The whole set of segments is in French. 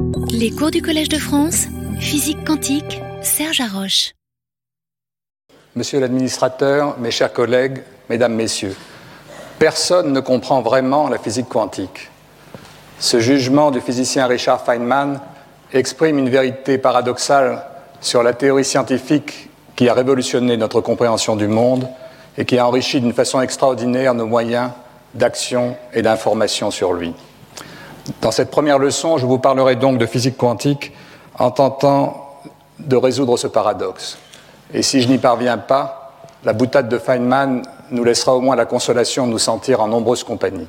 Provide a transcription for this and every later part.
Les cours du Collège de France, physique quantique, Serge Haroche. Monsieur l'administrateur, mes chers collègues, mesdames, messieurs, personne ne comprend vraiment la physique quantique. Ce jugement du physicien Richard Feynman exprime une vérité paradoxale sur la théorie scientifique qui a révolutionné notre compréhension du monde et qui a enrichi d'une façon extraordinaire nos moyens d'action et d'information sur lui. Dans cette première leçon, je vous parlerai donc de physique quantique en tentant de résoudre ce paradoxe. Et si je n'y parviens pas, la boutade de Feynman nous laissera au moins la consolation de nous sentir en nombreuse compagnie.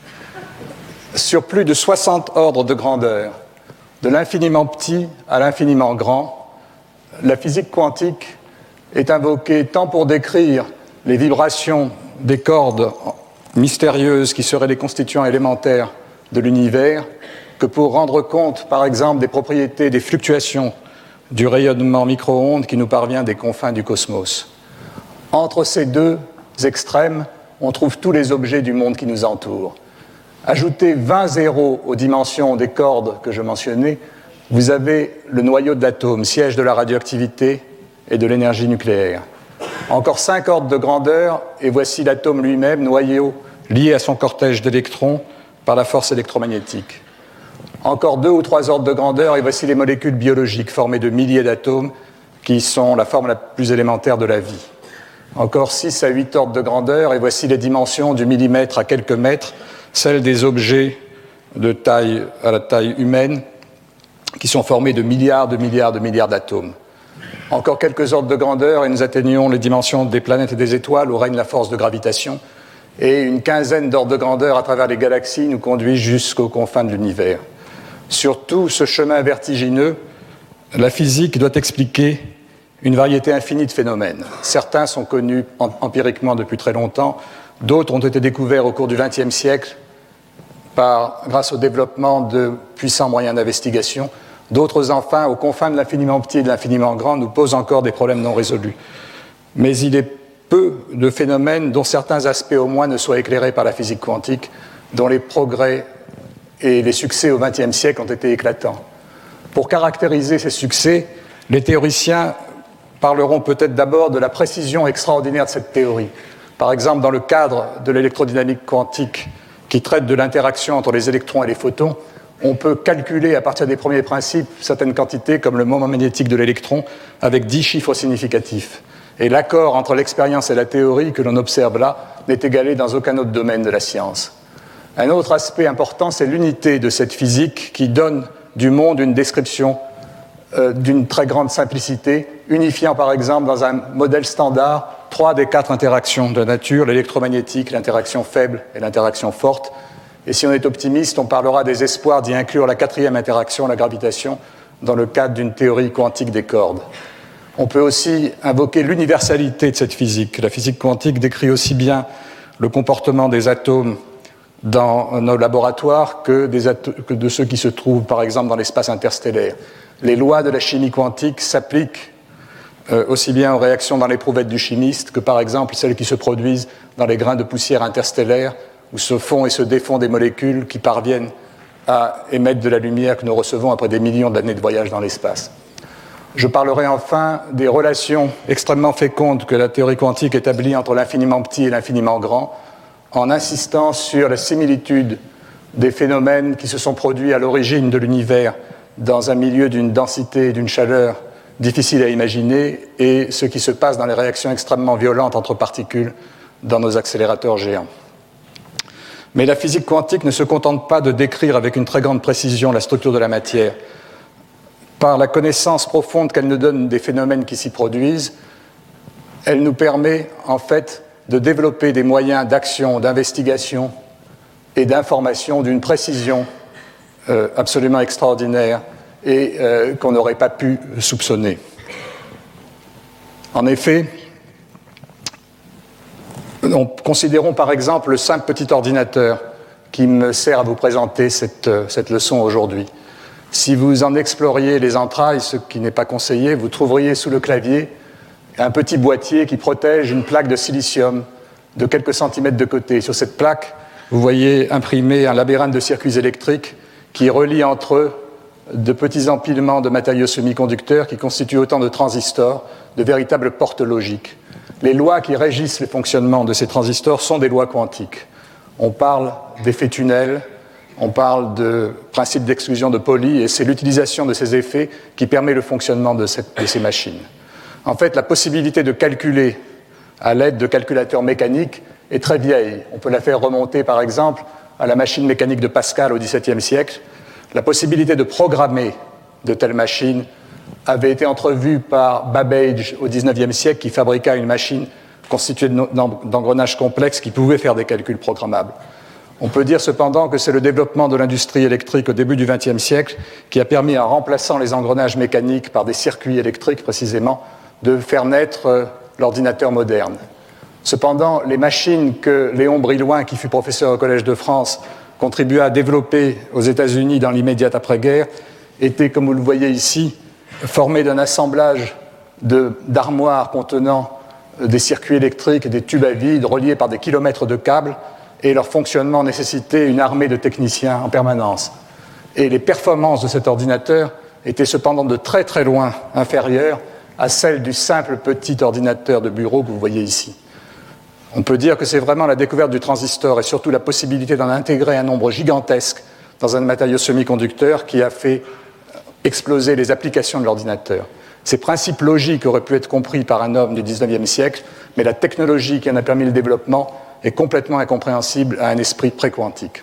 Sur plus de 60 ordres de grandeur, de l'infiniment petit à l'infiniment grand, la physique quantique est invoquée tant pour décrire les vibrations des cordes mystérieuses qui seraient les constituants élémentaires de l'univers que pour rendre compte, par exemple, des propriétés, des fluctuations du rayonnement micro-ondes qui nous parvient des confins du cosmos. Entre ces deux extrêmes, on trouve tous les objets du monde qui nous entoure. Ajoutez 20 zéros aux dimensions des cordes que je mentionnais, vous avez le noyau de l'atome, siège de la radioactivité et de l'énergie nucléaire. Encore 5 ordres de grandeur, et voici l'atome lui-même, noyau lié à son cortège d'électrons par la force électromagnétique. Encore 2 ou 3 ordres de grandeur, et voici les molécules biologiques formées de milliers d'atomes qui sont la forme la plus élémentaire de la vie. Encore 6 à 8 ordres de grandeur, et voici les dimensions du millimètre à quelques mètres, celles des objets de taille à la taille humaine, qui sont formés de milliards d'atomes. Encore quelques ordres de grandeur, et nous atteignons les dimensions des planètes et des étoiles où règne la force de gravitation, et une quinzaine d'ordres de grandeur à travers les galaxies nous conduit jusqu'aux confins de l'univers. Sur tout ce chemin vertigineux, la physique doit expliquer une variété infinie de phénomènes. Certains sont connus empiriquement depuis très longtemps, d'autres ont été découverts au cours du XXe siècle grâce au développement de puissants moyens d'investigation. D'autres, enfin, aux confins de l'infiniment petit et de l'infiniment grand, nous posent encore des problèmes non résolus. Mais il est peu de phénomènes dont certains aspects au moins ne soient éclairés par la physique quantique, dont les progrès et les succès au XXe siècle ont été éclatants. Pour caractériser ces succès, les théoriciens parleront peut-être d'abord de la précision extraordinaire de cette théorie. Par exemple, dans le cadre de l'électrodynamique quantique qui traite de l'interaction entre les électrons et les photons, on peut calculer à partir des premiers principes certaines quantités comme le moment magnétique de l'électron avec 10 chiffres significatifs. Et l'accord entre l'expérience et la théorie que l'on observe là n'est égalé dans aucun autre domaine de la science. Un autre aspect important, c'est l'unité de cette physique qui donne du monde une description d'une très grande simplicité, unifiant par exemple dans un modèle standard 3 des 4 interactions de la nature, l'électromagnétique, l'interaction faible et l'interaction forte. Et si on est optimiste, on parlera des espoirs d'y inclure la 4e interaction, la gravitation, dans le cadre d'une théorie quantique des cordes. On peut aussi invoquer l'universalité de cette physique. La physique quantique décrit aussi bien le comportement des atomes dans nos laboratoires que de ceux qui se trouvent, par exemple, dans l'espace interstellaire. Les lois de la chimie quantique s'appliquent aussi bien aux réactions dans l'éprouvette du chimiste que, par exemple, celles qui se produisent dans les grains de poussière interstellaires où se font et se défont des molécules qui parviennent à émettre de la lumière que nous recevons après des millions d'années de voyage dans l'espace. Je parlerai enfin des relations extrêmement fécondes que la théorie quantique établit entre l'infiniment petit et l'infiniment grand, en insistant sur la similitude des phénomènes qui se sont produits à l'origine de l'univers dans un milieu d'une densité et d'une chaleur difficile à imaginer et ce qui se passe dans les réactions extrêmement violentes entre particules dans nos accélérateurs géants. Mais la physique quantique ne se contente pas de décrire avec une très grande précision la structure de la matière. Par la connaissance profonde qu'elle nous donne des phénomènes qui s'y produisent, elle nous permet en fait de développer des moyens d'action, d'investigation et d'information d'une précision absolument extraordinaire et qu'on n'aurait pas pu soupçonner. En effet, considérons par exemple le simple petit ordinateur qui me sert à vous présenter cette leçon aujourd'hui. Si vous en exploriez les entrailles, ce qui n'est pas conseillé, vous trouveriez sous le clavier un petit boîtier qui protège une plaque de silicium de quelques centimètres de côté. Sur cette plaque, vous voyez imprimé un labyrinthe de circuits électriques qui relie entre eux de petits empilements de matériaux semi-conducteurs qui constituent autant de transistors, de véritables portes logiques. Les lois qui régissent le fonctionnement de ces transistors sont des lois quantiques. On parle d'effets tunnels, on parle de principe d'exclusion de Pauli, et c'est l'utilisation de ces effets qui permet le fonctionnement de ces machines. En fait, la possibilité de calculer à l'aide de calculateurs mécaniques est très vieille. On peut la faire remonter, par exemple, à la machine mécanique de Pascal au XVIIe siècle. La possibilité de programmer de telles machines avait été entrevue par Babbage au XIXe siècle, qui fabriqua une machine constituée d'engrenages complexes qui pouvaient faire des calculs programmables. On peut dire cependant que c'est le développement de l'industrie électrique au début du XXe siècle qui a permis, en remplaçant les engrenages mécaniques par des circuits électriques précisément, de faire naître l'ordinateur moderne. Cependant, les machines que Léon Brillouin, qui fut professeur au Collège de France, contribua à développer aux États-Unis dans l'immédiate après-guerre, étaient, comme vous le voyez ici, formées d'un assemblage d'armoires contenant des circuits électriques et des tubes à vide reliés par des kilomètres de câbles, et leur fonctionnement nécessitait une armée de techniciens en permanence. Et les performances de cet ordinateur étaient cependant de très très loin inférieures à celles du simple petit ordinateur de bureau que vous voyez ici. On peut dire que c'est vraiment la découverte du transistor et surtout la possibilité d'en intégrer un nombre gigantesque dans un matériau semi-conducteur qui a fait exploser les applications de l'ordinateur. Ces principes logiques auraient pu être compris par un homme du XIXe siècle, mais la technologie qui en a permis le développement est complètement incompréhensible à un esprit pré-quantique.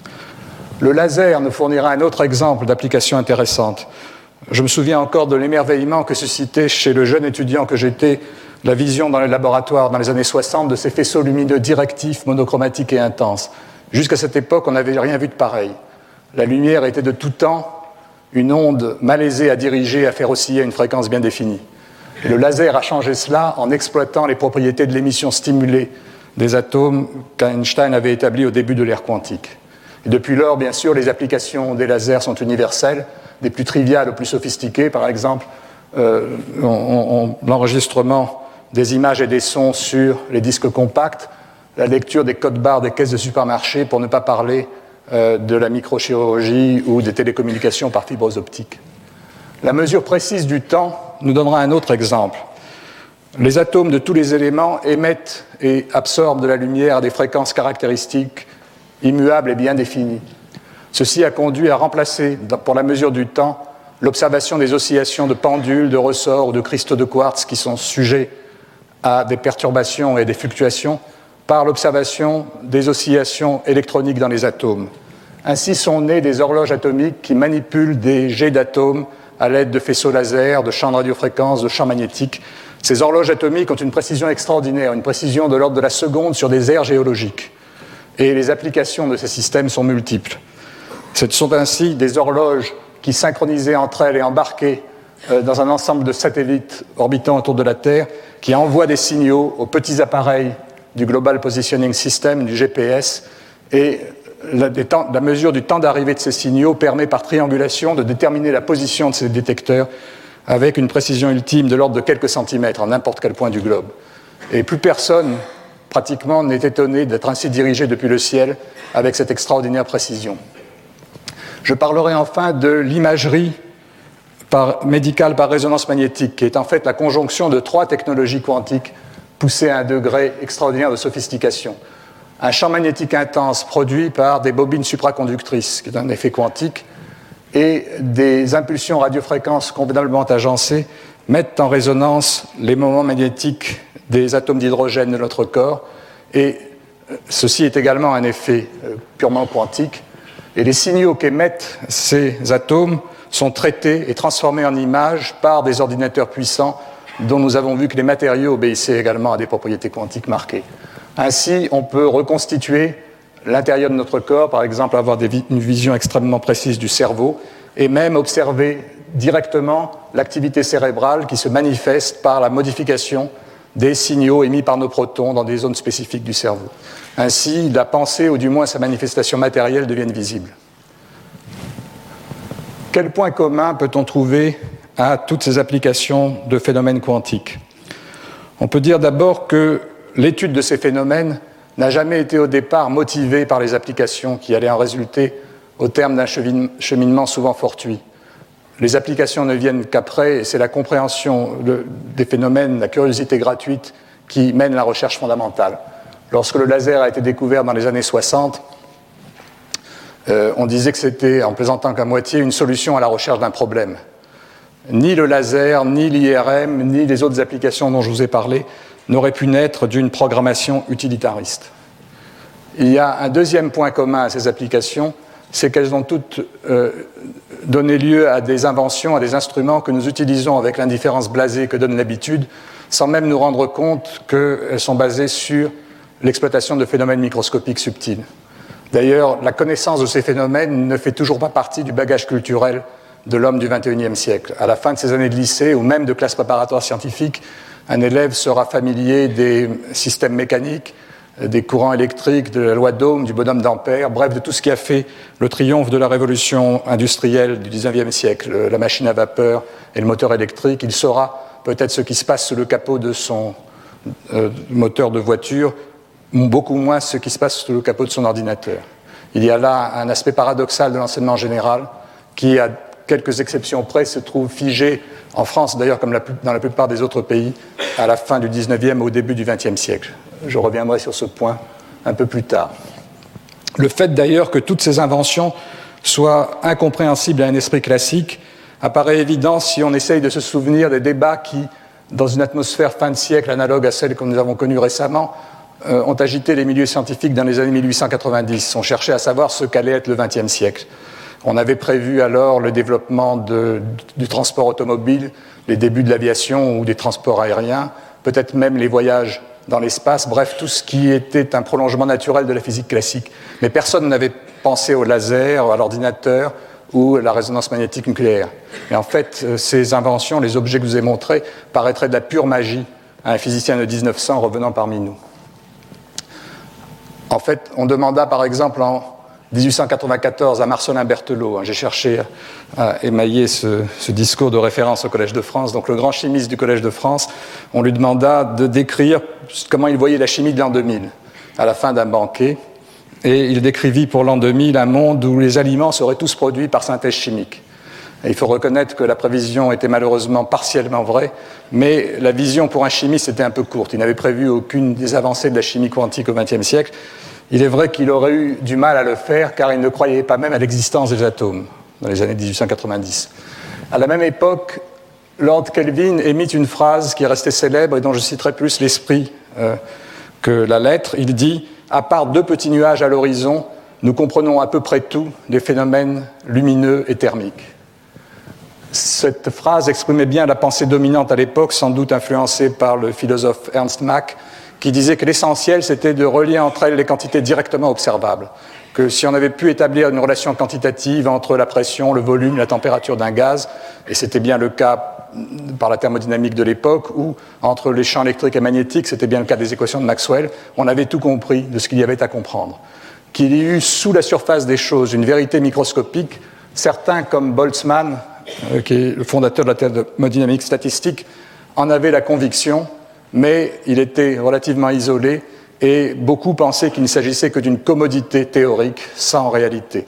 Le laser nous fournira un autre exemple d'application intéressante. Je me souviens encore de l'émerveillement que suscitait chez le jeune étudiant que j'étais la vision dans les laboratoires dans les années 60 de ces faisceaux lumineux directifs, monochromatiques et intenses. Jusqu'à cette époque, on n'avait rien vu de pareil. La lumière était de tout temps une onde malaisée à diriger, à faire osciller à une fréquence bien définie. Et le laser a changé cela en exploitant les propriétés de l'émission stimulée des atomes qu'Einstein avait établies au début de l'ère quantique. Et depuis lors, bien sûr, les applications des lasers sont universelles, des plus triviales aux plus sophistiquées, par exemple l'enregistrement des images et des sons sur les disques compacts, la lecture des codes barres des caisses de supermarché, pour ne pas parler de la microchirurgie ou des télécommunications par fibres optiques. La mesure précise du temps nous donnera un autre exemple. Les atomes de tous les éléments émettent et absorbent de la lumière à des fréquences caractéristiques immuables et bien définies. Ceci a conduit à remplacer, pour la mesure du temps, l'observation des oscillations de pendules, de ressorts ou de cristaux de quartz qui sont sujets à des perturbations et des fluctuations par l'observation des oscillations électroniques dans les atomes. Ainsi sont nées des horloges atomiques qui manipulent des jets d'atomes à l'aide de faisceaux laser, de champs de radiofréquence, de champs magnétiques. Ces horloges atomiques ont une précision extraordinaire, une précision de l'ordre de la seconde sur des aires géologiques. Et les applications de ces systèmes sont multiples. Ce sont ainsi des horloges qui, synchronisées entre elles et embarquées dans un ensemble de satellites orbitant autour de la Terre, qui envoient des signaux aux petits appareils du Global Positioning System, du GPS, et la mesure du temps d'arrivée de ces signaux permet par triangulation de déterminer la position de ces détecteurs avec une précision ultime de l'ordre de quelques centimètres à n'importe quel point du globe. Et plus personne, pratiquement, n'est étonné d'être ainsi dirigé depuis le ciel avec cette extraordinaire précision. Je parlerai enfin de l'imagerie médicale par résonance magnétique, qui est en fait la conjonction de trois technologies quantiques poussées à un degré extraordinaire de sophistication. Un champ magnétique intense produit par des bobines supraconductrices, qui est un effet quantique, et des impulsions radiofréquences convenablement agencées mettent en résonance les moments magnétiques des atomes d'hydrogène de notre corps, et ceci est également un effet purement quantique. Et les signaux qu'émettent ces atomes sont traités et transformés en images par des ordinateurs puissants dont nous avons vu que les matériaux obéissaient également à des propriétés quantiques marquées. Ainsi, on peut reconstituer l'intérieur de notre corps, par exemple avoir une vision extrêmement précise du cerveau, et même observer directement l'activité cérébrale qui se manifeste par la modification des signaux émis par nos protons dans des zones spécifiques du cerveau. Ainsi, la pensée, ou du moins sa manifestation matérielle, deviennent visibles. Quel point commun peut-on trouver à toutes ces applications de phénomènes quantiques ? On peut dire d'abord que l'étude de ces phénomènes n'a jamais été au départ motivée par les applications qui allaient en résulter au terme d'un cheminement souvent fortuit. les applications ne viennent qu'après, et c'est la compréhension des phénomènes, la curiosité gratuite qui mène la recherche fondamentale. Lorsque le laser a été découvert dans les années 60, on disait que c'était, en plaisantant qu'à moitié, une solution à la recherche d'un problème. Ni le laser, ni l'IRM, ni les autres applications dont je vous ai parlé n'auraient pu naître d'une programmation utilitariste. Il y a un deuxième point commun à ces applications, c'est qu'elles ont toutes donné lieu à des inventions, à des instruments que nous utilisons avec l'indifférence blasée que donne l'habitude, sans même nous rendre compte qu'elles sont basées sur l'exploitation de phénomènes microscopiques subtils. D'ailleurs, la connaissance de ces phénomènes ne fait toujours pas partie du bagage culturel de l'homme du XXIe siècle. À la fin de ses années de lycée ou même de classe préparatoire scientifique, un élève sera familier des systèmes mécaniques, des courants électriques, de la loi d'Ohm, du bonhomme d'Ampère, bref, de tout ce qui a fait le triomphe de la révolution industrielle du XIXe siècle, la machine à vapeur et le moteur électrique. Il saura peut-être ce qui se passe sous le capot de son moteur de voiture, beaucoup moins ce qui se passe sous le capot de son ordinateur. Il y a là un aspect paradoxal de l'enseignement général qui, à quelques exceptions près, se trouve figé en France, d'ailleurs comme dans la plupart des autres pays, à la fin du XIXe au début du XXe siècle. Je reviendrai sur ce point un peu plus tard. Le fait d'ailleurs que toutes ces inventions soient incompréhensibles à un esprit classique apparaît évident si on essaye de se souvenir des débats qui, dans une atmosphère fin de siècle analogue à celle que nous avons connue récemment, ont agité les milieux scientifiques dans les années 1890. On cherchait à savoir ce qu'allait être le XXe siècle. On avait prévu alors le développement du transport automobile, les débuts de l'aviation ou des transports aériens, peut-être même les voyages dans l'espace, bref, tout ce qui était un prolongement naturel de la physique classique. Mais personne n'avait pensé au laser, à l'ordinateur ou à la résonance magnétique nucléaire. Et en fait, ces inventions, les objets que je vous ai montrés, paraîtraient de la pure magie à un physicien de 1900 revenant parmi nous. En fait, on demanda par exemple en 1894 à Marcellin Berthelot, j'ai cherché à émailler ce discours de référence au Collège de France, donc le grand chimiste du Collège de France, on lui demanda de décrire comment il voyait la chimie de l'an 2000, à la fin d'un banquet, et il décrivit pour l'an 2000 un monde où les aliments seraient tous produits par synthèse chimique. Et il faut reconnaître que la prévision était malheureusement partiellement vraie, mais la vision pour un chimiste était un peu courte. Il n'avait prévu aucune des avancées de la chimie quantique au XXe siècle. Il est vrai qu'il aurait eu du mal à le faire, car il ne croyait pas même à l'existence des atomes, dans les années 1890. À la même époque, Lord Kelvin émit une phrase qui est restée célèbre et dont je citerai plus l'esprit que la lettre. Il dit « À part 2 petits nuages à l'horizon, nous comprenons à peu près tout des phénomènes lumineux et thermiques. » Cette phrase exprimait bien la pensée dominante à l'époque, sans doute influencée par le philosophe Ernst Mach, qui disait que l'essentiel, c'était de relier entre elles les quantités directement observables. Que si on avait pu établir une relation quantitative entre la pression, le volume, la température d'un gaz, et c'était bien le cas par la thermodynamique de l'époque, ou entre les champs électriques et magnétiques, c'était bien le cas des équations de Maxwell, on avait tout compris de ce qu'il y avait à comprendre. Qu'il y eut sous la surface des choses une vérité microscopique, certains comme Boltzmann, qui est le fondateur de la thermodynamique statistique, en avaient la conviction, mais il était relativement isolé et beaucoup pensaient qu'il ne s'agissait que d'une commodité théorique sans réalité.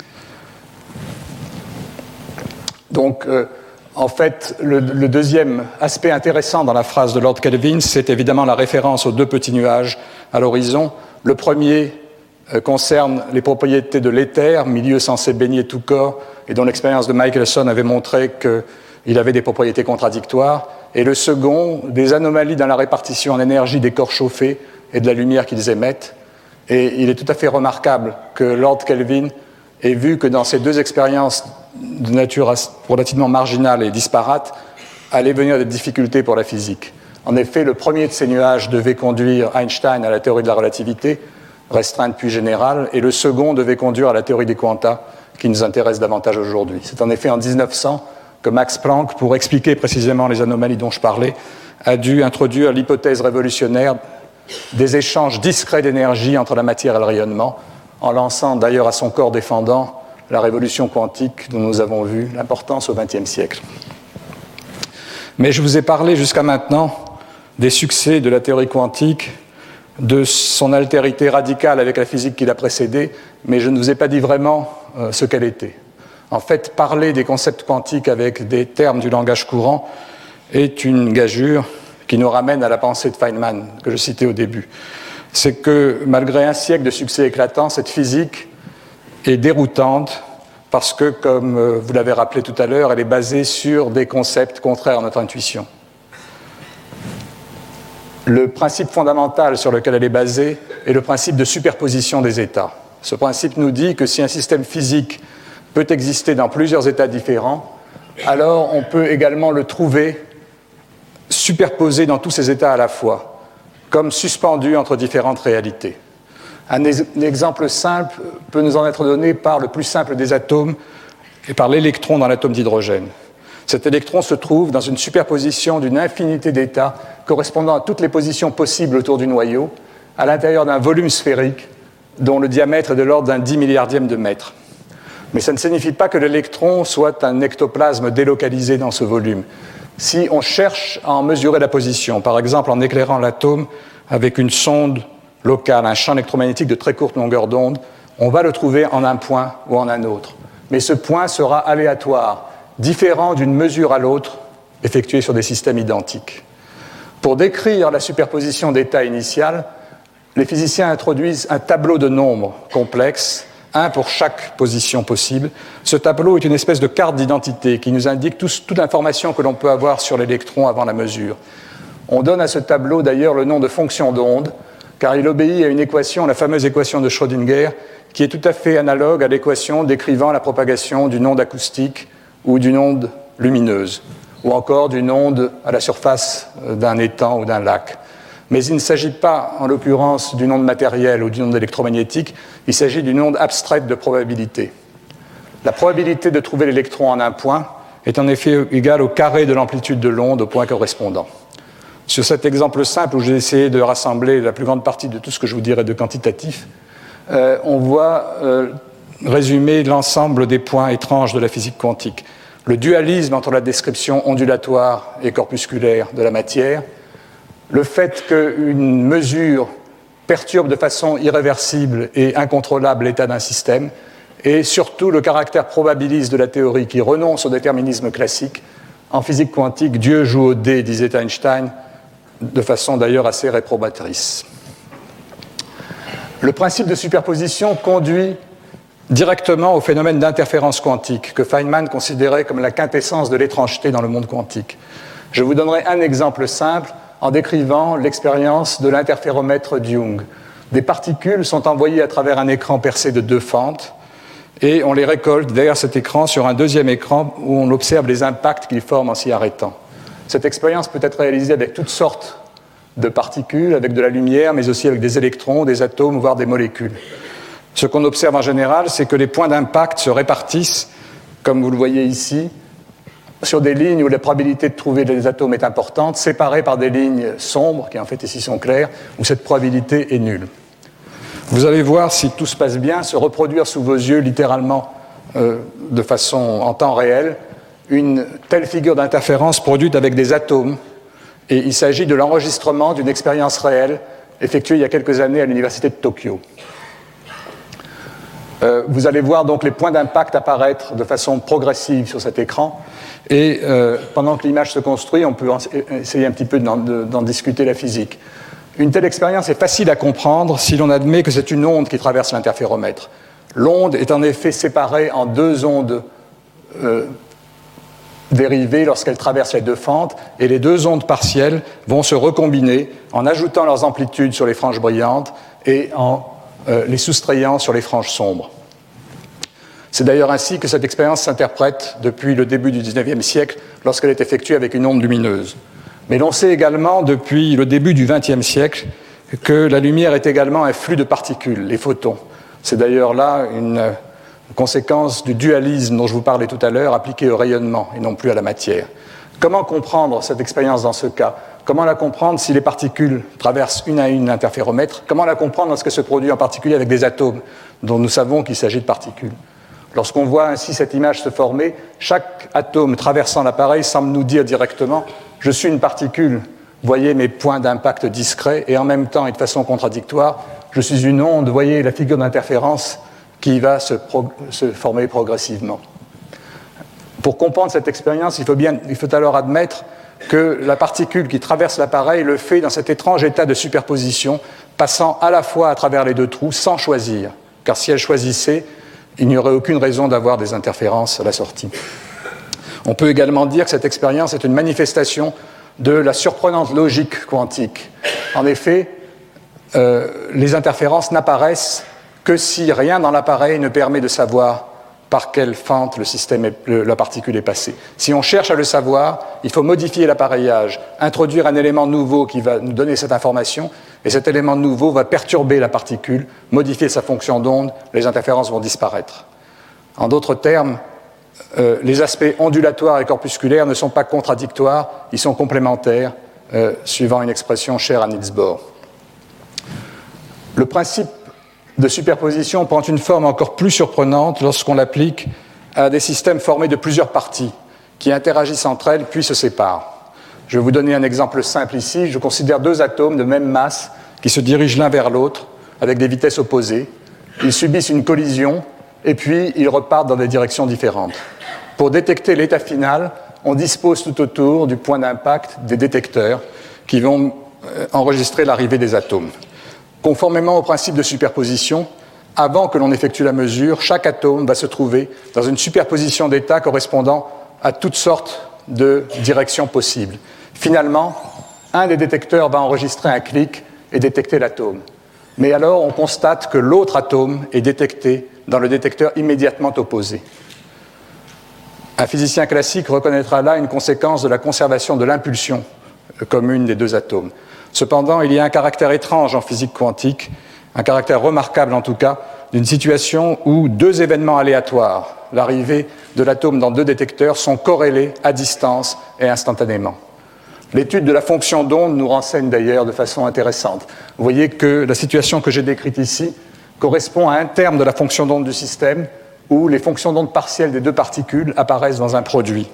Donc, en fait, le deuxième aspect intéressant dans la phrase de Lord Kelvin, c'est évidemment la référence aux 2 petits nuages à l'horizon. Le premier concerne les propriétés de l'éther, milieu censé baigner tout corps, et dont l'expérience de Michelson avait montré qu'il avait des propriétés contradictoires. Et le second, des anomalies dans la répartition en énergie des corps chauffés et de la lumière qu'ils émettent. Et il est tout à fait remarquable que Lord Kelvin ait vu que dans ces 2 expériences de nature relativement marginale et disparate, allaient venir des difficultés pour la physique. En effet, le premier de ces nuages devait conduire Einstein à la théorie de la relativité, restreinte puis générale, et le second devait conduire à la théorie des quanta, qui nous intéresse davantage aujourd'hui. C'est en effet en 1900 que Max Planck, pour expliquer précisément les anomalies dont je parlais, a dû introduire l'hypothèse révolutionnaire des échanges discrets d'énergie entre la matière et le rayonnement, en lançant d'ailleurs à son corps défendant la révolution quantique dont nous avons vu l'importance au XXe siècle. Mais je vous ai parlé jusqu'à maintenant des succès de la théorie quantique, de son altérité radicale avec la physique qui l'a précédée, mais je ne vous ai pas dit vraiment ce qu'elle était. En fait, parler des concepts quantiques avec des termes du langage courant est une gageure qui nous ramène à la pensée de Feynman, que je citais au début. C'est que malgré un siècle de succès éclatant, cette physique est déroutante parce que, comme vous l'avez rappelé tout à l'heure, elle est basée sur des concepts contraires à notre intuition. Le principe fondamental sur lequel elle est basée est le principe de superposition des états. Ce principe nous dit que si un système physique peut exister dans plusieurs états différents, alors on peut également le trouver superposé dans tous ces états à la fois, comme suspendu entre différentes réalités. Un exemple simple peut nous en être donné par le plus simple des atomes et par l'électron dans l'atome d'hydrogène. Cet électron se trouve dans une superposition d'une infinité d'états correspondant à toutes les positions possibles autour du noyau, à l'intérieur d'un volume sphérique dont le diamètre est de l'ordre d'un 10 milliardième de mètre. Mais ça ne signifie pas que l'électron soit un ectoplasme délocalisé dans ce volume. Si on cherche à en mesurer la position, par exemple en éclairant l'atome avec une sonde locale, un champ électromagnétique de très courte longueur d'onde, on va le trouver en un point ou en un autre. Mais ce point sera aléatoire, différent d'une mesure à l'autre, effectuée sur des systèmes identiques. Pour décrire la superposition d'états initiales, les physiciens introduisent un tableau de nombres complexes, un pour chaque position possible. Ce tableau est une espèce de carte d'identité qui nous indique toute l'information que l'on peut avoir sur l'électron avant la mesure. On donne à ce tableau d'ailleurs le nom de fonction d'onde, car il obéit à une équation, la fameuse équation de Schrödinger, qui est tout à fait analogue à l'équation décrivant la propagation d'une onde acoustique ou d'une onde lumineuse, ou encore d'une onde à la surface d'un étang ou d'un lac. Mais il ne s'agit pas, en l'occurrence, d'une onde matérielle ou d'une onde électromagnétique, il s'agit d'une onde abstraite de probabilité. La probabilité de trouver l'électron en un point est en effet égale au carré de l'amplitude de l'onde au point correspondant. Sur cet exemple simple où j'ai essayé de rassembler la plus grande partie de tout ce que je vous dirais de quantitatif, on voit résumer l'ensemble des points étranges de la physique quantique. Le dualisme entre la description ondulatoire et corpusculaire de la matière, le fait qu'une mesure perturbe de façon irréversible et incontrôlable l'état d'un système, et surtout le caractère probabiliste de la théorie qui renonce au déterminisme classique. En physique quantique, Dieu joue au dé, disait Einstein, de façon d'ailleurs assez réprobatrice. Le principe de superposition conduit directement au phénomène d'interférence quantique que Feynman considérait comme la quintessence de l'étrangeté dans le monde quantique. Je vous donnerai un exemple simple en décrivant l'expérience de l'interféromètre de Young. Des particules sont envoyées à travers un écran percé de 2 fentes et on les récolte derrière cet écran sur un deuxième écran où on observe les impacts qu'ils forment en s'y arrêtant. Cette expérience peut être réalisée avec toutes sortes de particules, avec de la lumière, mais aussi avec des électrons, des atomes, voire des molécules. Ce qu'on observe en général, c'est que les points d'impact se répartissent, comme vous le voyez ici, sur des lignes où la probabilité de trouver des atomes est importante, séparées par des lignes sombres, qui en fait ici sont claires, où cette probabilité est nulle. Vous allez voir, si tout se passe bien, se reproduire sous vos yeux, littéralement, de façon en temps réel, une telle figure d'interférence produite avec des atomes. Et il s'agit de l'enregistrement d'une expérience réelle effectuée il y a quelques années à l'université de Tokyo. Vous allez voir donc les points d'impact apparaître de façon progressive sur cet écran. Et pendant que l'image se construit, on peut essayer un petit peu d'en discuter la physique. Une telle expérience est facile à comprendre si l'on admet que c'est une onde qui traverse l'interféromètre. L'onde est en effet séparée en 2 ondes dérivées lorsqu'elle traverse les 2 fentes, et les 2 ondes partielles vont se recombiner en ajoutant leurs amplitudes sur les franges brillantes et en les soustrayant sur les franges sombres. C'est d'ailleurs ainsi que cette expérience s'interprète depuis le début du XIXe siècle lorsqu'elle est effectuée avec une onde lumineuse. Mais l'on sait également depuis le début du XXe siècle que la lumière est également un flux de particules, les photons. C'est d'ailleurs là une conséquence du dualisme dont je vous parlais tout à l'heure, appliqué au rayonnement et non plus à la matière. Comment comprendre cette expérience dans ce cas ? Comment la comprendre si les particules traversent une à une l'interféromètre ? Comment la comprendre lorsqu'elle se produit en particulier avec des atomes dont nous savons qu'il s'agit de particules ? Lorsqu'on voit ainsi cette image se former, chaque atome traversant l'appareil semble nous dire directement « je suis une particule, voyez mes points d'impact discrets » et en même temps et de façon contradictoire « je suis une onde, voyez la figure d'interférence qui va se former progressivement ». Pour comprendre cette expérience, il faut alors admettre que la particule qui traverse l'appareil le fait dans cet étrange état de superposition, passant à la fois à travers les deux trous sans choisir, car si elle choisissait, il n'y aurait aucune raison d'avoir des interférences à la sortie. On peut également dire que cette expérience est une manifestation de la surprenante logique quantique. En effet, les interférences n'apparaissent que si rien dans l'appareil ne permet de savoir par quelle fente la particule est passée. Si on cherche à le savoir, il faut modifier l'appareillage, introduire un élément nouveau qui va nous donner cette information, et cet élément nouveau va perturber la particule, modifier sa fonction d'onde, les interférences vont disparaître. En d'autres termes, les aspects ondulatoires et corpusculaires ne sont pas contradictoires, ils sont complémentaires, suivant une expression chère à Niels Bohr. Le principe de superposition prend une forme encore plus surprenante lorsqu'on l'applique à des systèmes formés de plusieurs parties qui interagissent entre elles puis se séparent. Je vais vous donner un exemple simple ici. Je considère deux atomes de même masse qui se dirigent l'un vers l'autre avec des vitesses opposées. Ils subissent une collision et puis ils repartent dans des directions différentes. Pour détecter l'état final, on dispose tout autour du point d'impact des détecteurs qui vont enregistrer l'arrivée des atomes. Conformément au principe de superposition, avant que l'on effectue la mesure, chaque atome va se trouver dans une superposition d'états correspondant à toutes sortes de directions possibles. Finalement, un des détecteurs va enregistrer un clic et détecter l'atome. Mais alors, on constate que l'autre atome est détecté dans le détecteur immédiatement opposé. Un physicien classique reconnaîtra là une conséquence de la conservation de l'impulsion commune des deux atomes. Cependant, il y a un caractère étrange en physique quantique, un caractère remarquable en tout cas, d'une situation où deux événements aléatoires, l'arrivée de l'atome dans deux détecteurs, sont corrélés à distance et instantanément. L'étude de la fonction d'onde nous renseigne d'ailleurs de façon intéressante. Vous voyez que la situation que j'ai décrite ici correspond à un terme de la fonction d'onde du système où les fonctions d'onde partielles des deux particules apparaissent dans un produit.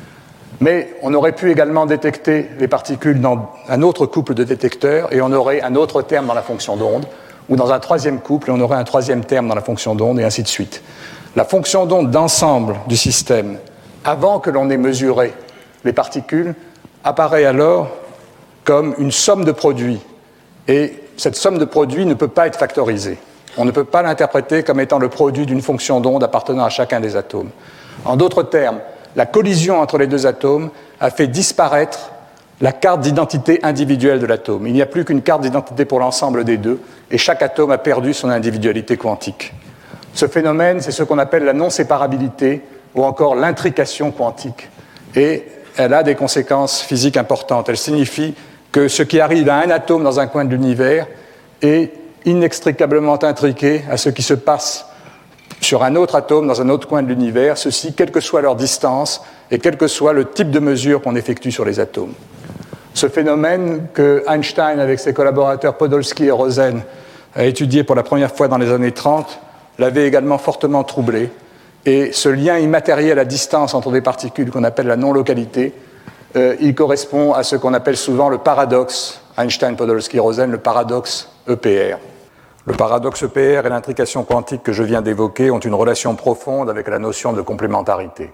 Mais on aurait pu également détecter les particules dans un autre couple de détecteurs et on aurait un autre terme dans la fonction d'onde, ou dans un troisième couple et on aurait un troisième terme dans la fonction d'onde, et ainsi de suite. La fonction d'onde d'ensemble du système, avant que l'on ait mesuré les particules, apparaît alors comme une somme de produits. Et cette somme de produits ne peut pas être factorisée. On ne peut pas l'interpréter comme étant le produit d'une fonction d'onde appartenant à chacun des atomes. En d'autres termes, la collision entre les deux atomes a fait disparaître la carte d'identité individuelle de l'atome. Il n'y a plus qu'une carte d'identité pour l'ensemble des deux, et chaque atome a perdu son individualité quantique. Ce phénomène, c'est ce qu'on appelle la non-séparabilité, ou encore l'intrication quantique. Et elle a des conséquences physiques importantes. Elle signifie que ce qui arrive à un atome dans un coin de l'univers est inextricablement intriqué à ce qui se passe sur un autre atome dans un autre coin de l'univers, ceci quelle que soit leur distance et quel que soit le type de mesure qu'on effectue sur les atomes. Ce phénomène que Einstein, avec ses collaborateurs Podolsky et Rosen, a étudié pour la première fois dans les années 30, l'avait également fortement troublé. Et ce lien immatériel à distance entre des particules qu'on appelle la non-localité, il correspond à ce qu'on appelle souvent le paradoxe, Einstein, Podolsky, Rosen, le paradoxe EPR. Le paradoxe EPR et l'intrication quantique que je viens d'évoquer ont une relation profonde avec la notion de complémentarité.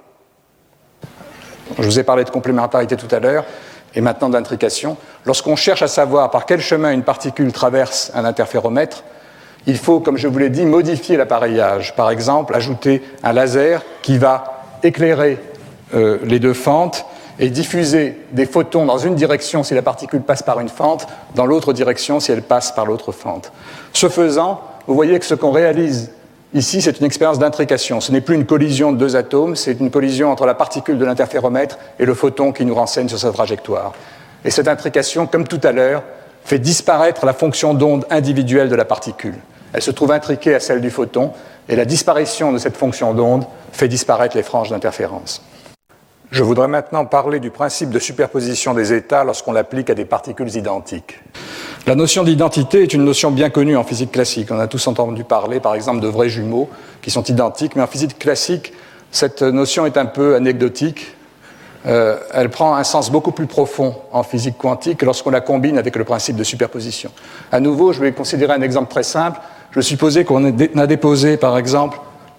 Je vous ai parlé de complémentarité tout à l'heure, et maintenant d'intrication. Lorsqu'on cherche à savoir par quel chemin une particule traverse un interféromètre, il faut, comme je vous l'ai dit, modifier l'appareillage. Par exemple, ajouter un laser qui va éclairer les deux fentes et diffuser des photons dans une direction si la particule passe par une fente, dans l'autre direction si elle passe par l'autre fente. Ce faisant, vous voyez que ce qu'on réalise ici, c'est une expérience d'intrication. Ce n'est plus une collision de deux atomes, c'est une collision entre la particule de l'interféromètre et le photon qui nous renseigne sur sa trajectoire. Et cette intrication, comme tout à l'heure, fait disparaître la fonction d'onde individuelle de la particule. Elle se trouve intriquée à celle du photon, et la disparition de cette fonction d'onde fait disparaître les franges d'interférence. Je voudrais maintenant parler du principe de superposition des états lorsqu'on l'applique à des particules identiques. La notion d'identité est une notion bien connue en physique classique. On a tous entendu parler, par exemple, de vrais jumeaux qui sont identiques, mais en physique classique, cette notion est un peu anecdotique. Elle prend un sens beaucoup plus profond en physique quantique lorsqu'on la combine avec le principe de superposition. À nouveau, je vais considérer un exemple très simple. Je vais supposer qu'on a déposé, par exemple,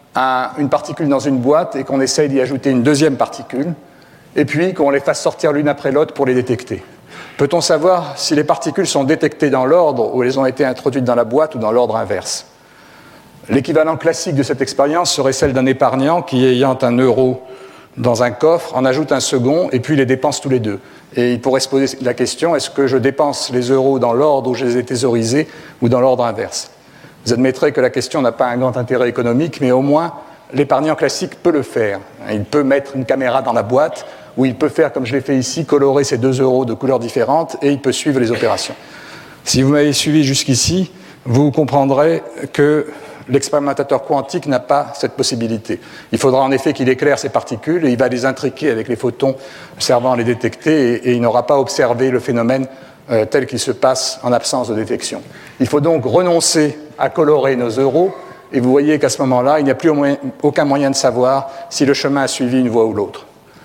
une particule dans une boîte et qu'on essaye d'y ajouter une deuxième particule, et puis qu'on les fasse sortir l'une après l'autre pour les détecter. Peut-on savoir si les particules sont détectées dans l'ordre où elles ont été introduites dans la boîte ou dans l'ordre inverse? L'équivalent classique de cette expérience serait celle d'un épargnant qui, ayant un euro dans un coffre, en ajoute un second et puis les dépense tous les deux. Et il pourrait se poser la question, est-ce que je dépense les euros dans l'ordre où je les ai thésaurisés ou dans l'ordre inverse? Vous admettrez que la question n'a pas un grand intérêt économique, mais au moins l'épargnant classique peut le faire. Il peut mettre une caméra dans la boîte, ou il peut faire, comme je l'ai fait ici, colorer ces 2 euros de couleurs différentes, et il peut suivre les opérations. Si vous m'avez suivi jusqu'ici, vous comprendrez que l'expérimentateur quantique n'a pas cette possibilité. Il faudra en effet qu'il éclaire ces particules, et il va les intriquer avec les photons servant à les détecter, et il n'aura pas observé le phénomène tel qu'il se passe en absence de détection. Il faut donc renoncer à colorer nos euros, et vous voyez qu'à ce moment-là, il n'y a plus aucun moyen de savoir si le chemin a suivi une voie ou l'autre,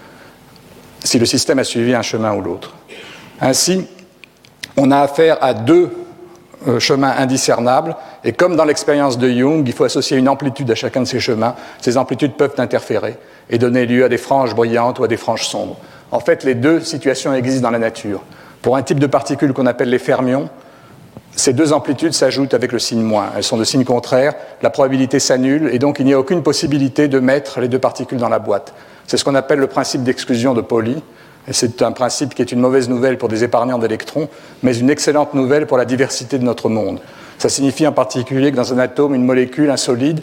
si le système a suivi un chemin ou l'autre. Ainsi, on a affaire à 2 chemins indiscernables, et comme dans l'expérience de Young, il faut associer une amplitude à chacun de ces chemins. Ces amplitudes peuvent interférer et donner lieu à des franges brillantes ou à des franges sombres. En fait, les 2 situations existent dans la nature. Pour un type de particules qu'on appelle les fermions, ces 2 amplitudes s'ajoutent avec le signe moins. Elles sont de signe contraire, la probabilité s'annule, et donc il n'y a aucune possibilité de mettre les 2 particules dans la boîte. C'est ce qu'on appelle le principe d'exclusion de Pauli, et c'est un principe qui est une mauvaise nouvelle pour des épargnants d'électrons, mais une excellente nouvelle pour la diversité de notre monde. Ça signifie en particulier que dans un atome, une molécule, un solide,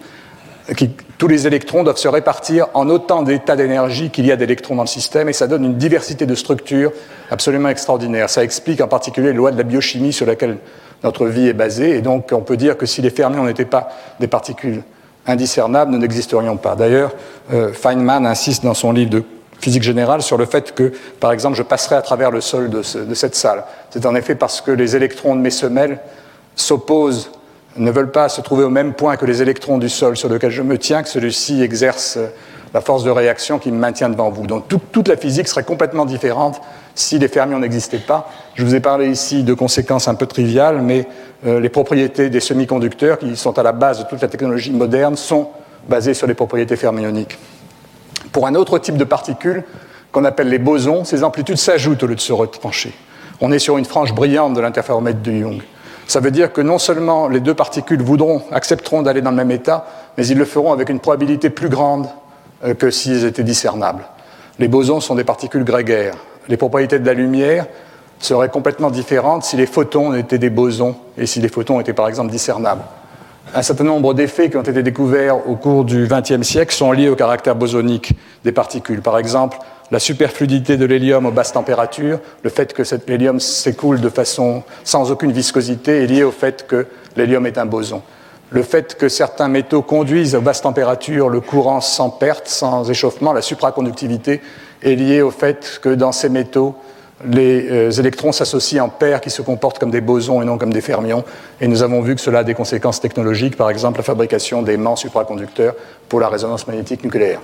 tous les électrons doivent se répartir en autant d'états d'énergie qu'il y a d'électrons dans le système, et ça donne une diversité de structures absolument extraordinaire. Ça explique en particulier les lois de la biochimie sur laquelle notre vie est basée, et donc on peut dire que si les fermions n'étaient pas des particules indiscernables, nous n'existerions pas. D'ailleurs, Feynman insiste dans son livre de physique générale sur le fait que, par exemple, je passerai à travers le sol de cette salle. C'est en effet parce que les électrons de mes semelles s'opposent, ne veulent pas se trouver au même point que les électrons du sol sur lequel je me tiens, que celui-ci exerce la force de réaction qui me maintient devant vous. Donc toute la physique serait complètement différente si les fermions n'existaient pas. Je vous ai parlé ici de conséquences un peu triviales, mais les propriétés des semi-conducteurs, qui sont à la base de toute la technologie moderne, sont basées sur les propriétés fermioniques. Pour un autre type de particules, qu'on appelle les bosons, ces amplitudes s'ajoutent au lieu de se retrancher. On est sur une frange brillante de l'interféromètre de Young. Ça veut dire que non seulement les 2 particules accepteront d'aller dans le même état, mais ils le feront avec une probabilité plus grande que s'ils étaient discernables. Les bosons sont des particules grégaires. Les propriétés de la lumière seraient complètement différentes si les photons étaient des bosons et si les photons étaient par exemple discernables. Un certain nombre d'effets qui ont été découverts au cours du XXe siècle sont liés au caractère bosonique des particules. Par exemple, la superfluidité de l'hélium aux basses températures, le fait que cet hélium s'écoule de façon sans aucune viscosité est lié au fait que l'hélium est un boson. Le fait que certains métaux conduisent aux basses températures le courant sans perte, sans échauffement, la supraconductivité, est lié au fait que dans ces métaux, les électrons s'associent en paires qui se comportent comme des bosons et non comme des fermions. Et nous avons vu que cela a des conséquences technologiques, par exemple la fabrication d'aimants supraconducteurs pour la résonance magnétique nucléaire.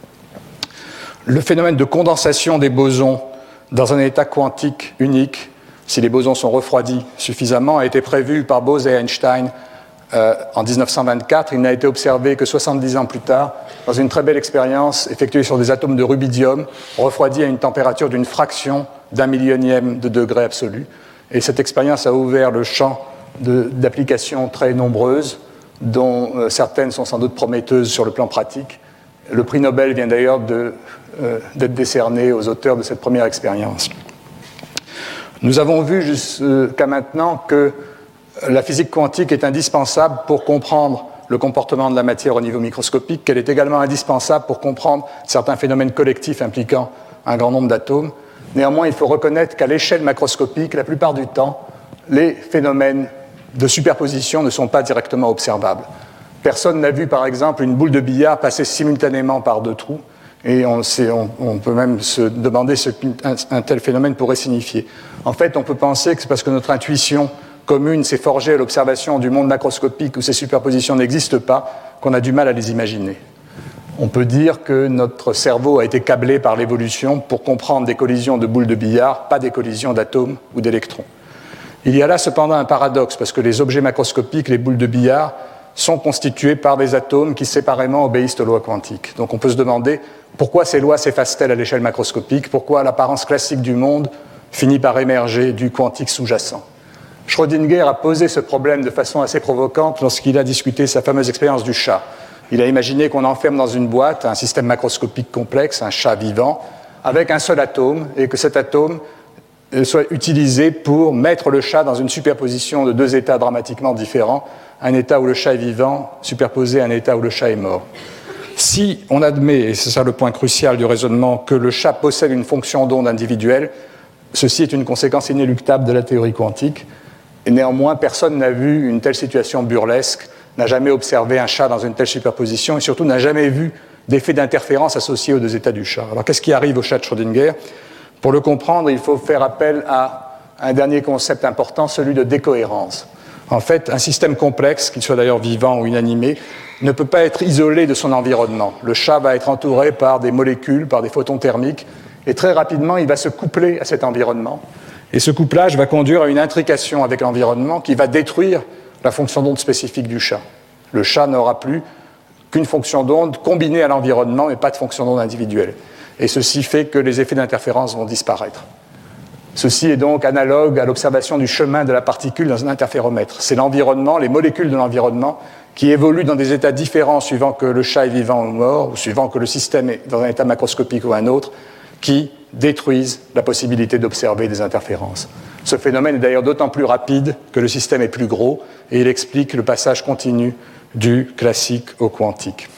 Le phénomène de condensation des bosons dans un état quantique unique, si les bosons sont refroidis suffisamment, a été prévu par Bose et Einstein en 1924. Il n'a été observé que 70 ans plus tard dans une très belle expérience effectuée sur des atomes de rubidium refroidis à une température d'une fraction d'un millionième de degré absolu. Et cette expérience a ouvert le champ d'applications très nombreuses, dont certaines sont sans doute prometteuses sur le plan pratique. Le prix Nobel vient d'ailleurs d'être décerné aux auteurs de cette première expérience. Nous avons vu jusqu'à maintenant que la physique quantique est indispensable pour comprendre le comportement de la matière au niveau microscopique, qu'elle est également indispensable pour comprendre certains phénomènes collectifs impliquant un grand nombre d'atomes. Néanmoins, il faut reconnaître qu'à l'échelle macroscopique, la plupart du temps, les phénomènes de superposition ne sont pas directement observables. Personne n'a vu, par exemple, une boule de billard passer simultanément par 2 trous, et on peut même se demander ce qu'un tel phénomène pourrait signifier. En fait, on peut penser que c'est parce que notre intuition commune s'est forgée à l'observation du monde macroscopique où ces superpositions n'existent pas, qu'on a du mal à les imaginer. On peut dire que notre cerveau a été câblé par l'évolution pour comprendre des collisions de boules de billard, pas des collisions d'atomes ou d'électrons. Il y a là cependant un paradoxe, parce que les objets macroscopiques, les boules de billard, sont constituées par des atomes qui séparément obéissent aux lois quantiques. Donc on peut se demander pourquoi ces lois s'effacent-elles à l'échelle macroscopique, pourquoi l'apparence classique du monde finit par émerger du quantique sous-jacent. Schrödinger a posé ce problème de façon assez provocante lorsqu'il a discuté sa fameuse expérience du chat. Il a imaginé qu'on enferme dans une boîte un système macroscopique complexe, un chat vivant, avec un seul atome, et que cet atome soit utilisé pour mettre le chat dans une superposition de deux états dramatiquement différents, un état où le chat est vivant superposé à un état où le chat est mort. Si on admet, et c'est ça le point crucial du raisonnement, que le chat possède une fonction d'onde individuelle, ceci est une conséquence inéluctable de la théorie quantique, et néanmoins personne n'a vu une telle situation burlesque, n'a jamais observé un chat dans une telle superposition, et surtout n'a jamais vu d'effet d'interférence associé aux deux états du chat. Alors qu'est-ce qui arrive au chat de Schrödinger ? Pour le comprendre, il faut faire appel à un dernier concept important, celui de décohérence. En fait, un système complexe, qu'il soit d'ailleurs vivant ou inanimé, ne peut pas être isolé de son environnement. Le chat va être entouré par des molécules, par des photons thermiques, et très rapidement, il va se coupler à cet environnement. Et ce couplage va conduire à une intrication avec l'environnement qui va détruire la fonction d'onde spécifique du chat. Le chat n'aura plus qu'une fonction d'onde combinée à l'environnement, mais pas de fonction d'onde individuelle. Et ceci fait que les effets d'interférence vont disparaître. Ceci est donc analogue à l'observation du chemin de la particule dans un interféromètre. C'est l'environnement, les molécules de l'environnement, qui évoluent dans des états différents suivant que le chat est vivant ou mort, ou suivant que le système est dans un état macroscopique ou un autre, qui détruisent la possibilité d'observer des interférences. Ce phénomène est d'ailleurs d'autant plus rapide que le système est plus gros, et il explique le passage continu du classique au quantique.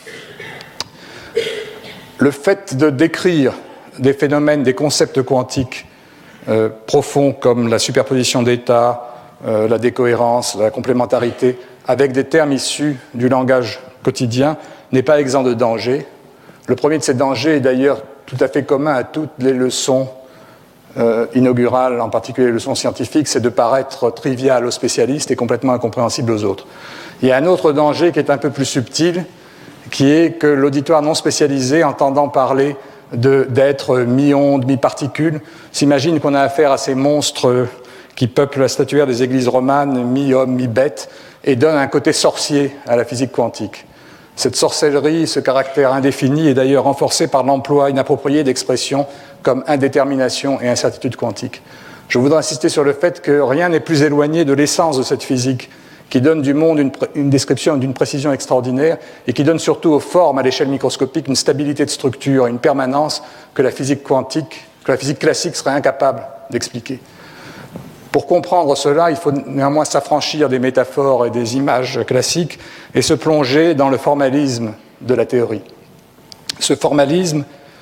Le fait de décrire des phénomènes, des concepts quantiques profonds comme la superposition d'états, la décohérence, la complémentarité, avec des termes issus du langage quotidien, n'est pas exempt de danger. Le premier de ces dangers est d'ailleurs tout à fait commun à toutes les leçons inaugurales, en particulier les leçons scientifiques, c'est de paraître trivial aux spécialistes et complètement incompréhensible aux autres. Il y a un autre danger qui est un peu plus subtil, qui est que l'auditoire non spécialisé, entendant parler d'êtres mi-ondes, mi-particules, s'imagine qu'on a affaire à ces monstres qui peuplent la statuaire des églises romanes, mi-hommes, mi-bêtes, et donnent un côté sorcier à la physique quantique. Cette sorcellerie, ce caractère indéfini est d'ailleurs renforcé par l'emploi inapproprié d'expressions comme indétermination et incertitude quantique. Je voudrais insister sur le fait que rien n'est plus éloigné de l'essence de cette physique, qui donne du monde une description d'une précision extraordinaire et qui donne surtout aux formes à l'échelle microscopique une stabilité de structure, une permanence que la physique quantique, que la physique classique serait incapable d'expliquer. Pour comprendre cela, il faut néanmoins s'affranchir des métaphores et des images classiques et se plonger dans le formalisme de la théorie. Ce formalisme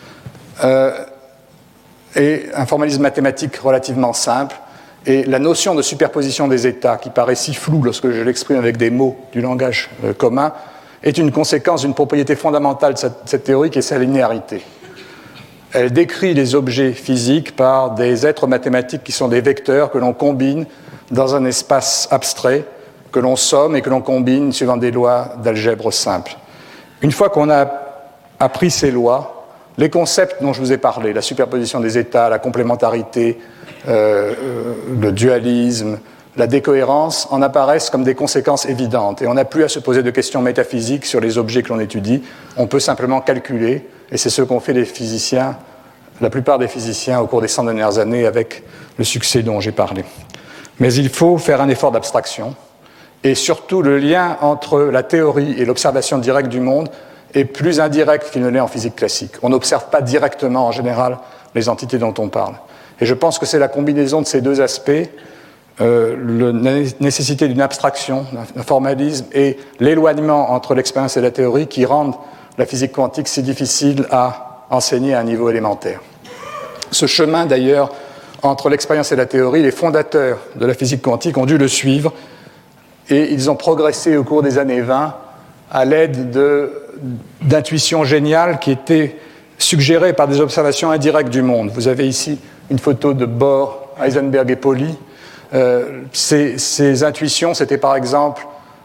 est un formalisme mathématique relativement simple, et la notion de superposition des états, qui paraît si floue lorsque je l'exprime avec des mots du langage commun, est une conséquence d'une propriété fondamentale de cette théorie qui est sa linéarité. Elle décrit les objets physiques par des êtres mathématiques qui sont des vecteurs que l'on combine dans un espace abstrait, que l'on somme et que l'on combine suivant des lois d'algèbre simple. Une fois qu'on a appris ces lois, les concepts dont je vous ai parlé, la superposition des états, la complémentarité, le dualisme, la décohérence, en apparaissent comme des conséquences évidentes. Et on n'a plus à se poser de questions métaphysiques sur les objets que l'on étudie. On peut simplement calculer, et c'est ce qu'ont fait les physiciens, la plupart des physiciens au cours des 100 dernières années avec le succès dont j'ai parlé. Mais il faut faire un effort d'abstraction, et surtout le lien entre la théorie et l'observation directe du monde est plus indirect qu'il ne l'est en physique classique. On n'observe pas directement en général les entités dont on parle. Et je pense que c'est la combinaison de ces deux aspects, la nécessité d'une abstraction, d'un formalisme et l'éloignement entre l'expérience et la théorie qui rendent la physique quantique si difficile à enseigner à un niveau élémentaire. Ce chemin, d'ailleurs, entre l'expérience et la théorie, les fondateurs de la physique quantique ont dû le suivre et ils ont progressé au cours des années 20 à l'aide d'intuitions géniales qui étaient suggérées par des observations indirectes du monde. Vous avez ici une photo de Bohr, Heisenberg et Pauli. Ces intuitions, c'était par exemple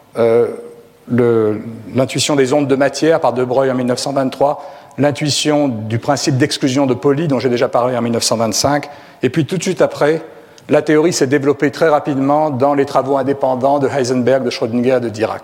l'intuition des ondes de matière par De Broglie en 1923, l'intuition du principe d'exclusion de Pauli, dont j'ai déjà parlé en 1925, et puis tout de suite après, la théorie s'est développée très rapidement dans les travaux indépendants de Heisenberg, de Schrödinger et de Dirac.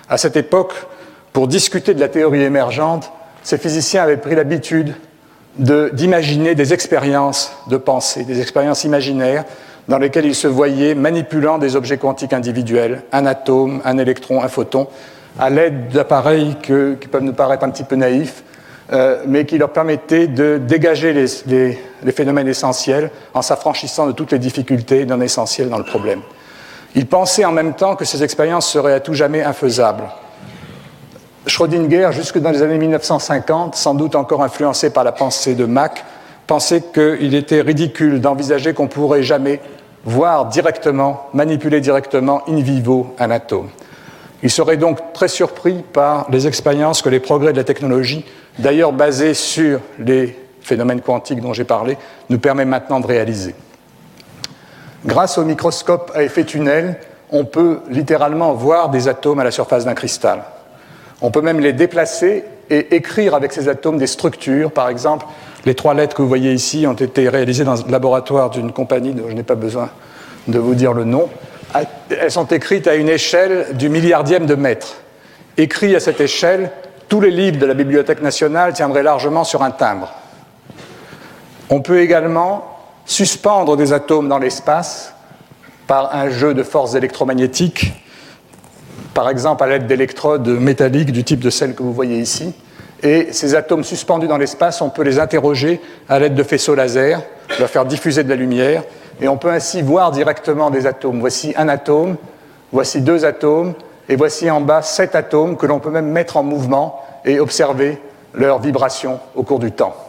À cette époque, pour discuter de la théorie émergente, ces physiciens avaient pris l'habitude d'imaginer des expériences de pensée, des expériences imaginaires dans lesquelles ils se voyaient manipulant des objets quantiques individuels, un atome, un électron, un photon, à l'aide d'appareils qui peuvent nous paraître un petit peu naïfs, mais qui leur permettaient de dégager les phénomènes essentiels en s'affranchissant de toutes les difficultés non essentielles dans le problème. Ils pensaient en même temps que ces expériences seraient à tout jamais infaisables. Schrödinger, jusque dans les années 1950, sans doute encore influencé par la pensée de Mach, pensait qu'il était ridicule d'envisager qu'on ne pourrait jamais voir directement, manipuler directement in vivo un atome. Il serait donc très surpris par les expériences que les progrès de la technologie, d'ailleurs basés sur les phénomènes quantiques dont j'ai parlé, nous permettent maintenant de réaliser. Grâce au microscope à effet tunnel, on peut littéralement voir des atomes à la surface d'un cristal. On peut même les déplacer et écrire avec ces atomes des structures. Par exemple, les 3 lettres que vous voyez ici ont été réalisées dans le laboratoire d'une compagnie dont je n'ai pas besoin de vous dire le nom. Elles sont écrites à une échelle du milliardième de mètre. Écrits à cette échelle, tous les livres de la Bibliothèque nationale tiendraient largement sur un timbre. On peut également suspendre des atomes dans l'espace par un jeu de forces électromagnétiques, par exemple à l'aide d'électrodes métalliques du type de celles que vous voyez ici. Et ces atomes suspendus dans l'espace, on peut les interroger à l'aide de faisceaux laser, leur faire diffuser de la lumière, et on peut ainsi voir directement des atomes. Voici un atome, voici 2 atomes, et voici en bas 7 atomes que l'on peut même mettre en mouvement et observer leurs vibrations au cours du temps.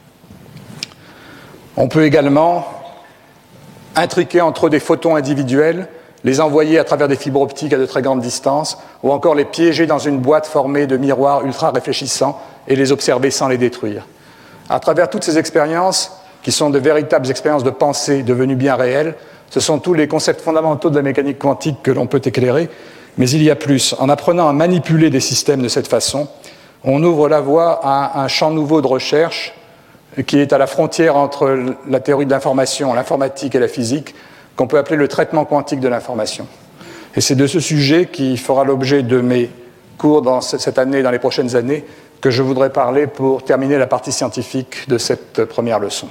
On peut également intriquer entre eux des photons individuels, les envoyer à travers des fibres optiques à de très grandes distances, ou encore les piéger dans une boîte formée de miroirs ultra réfléchissants et les observer sans les détruire. À travers toutes ces expériences, qui sont de véritables expériences de pensée devenues bien réelles, ce sont tous les concepts fondamentaux de la mécanique quantique que l'on peut éclairer, mais il y a plus. En apprenant à manipuler des systèmes de cette façon, on ouvre la voie à un champ nouveau de recherche qui est à la frontière entre la théorie de l'information, l'informatique et la physique, qu'on peut appeler le traitement quantique de l'information. Et c'est de ce sujet qui fera l'objet de mes cours dans cette année et dans les prochaines années que je voudrais parler pour terminer la partie scientifique de cette première leçon.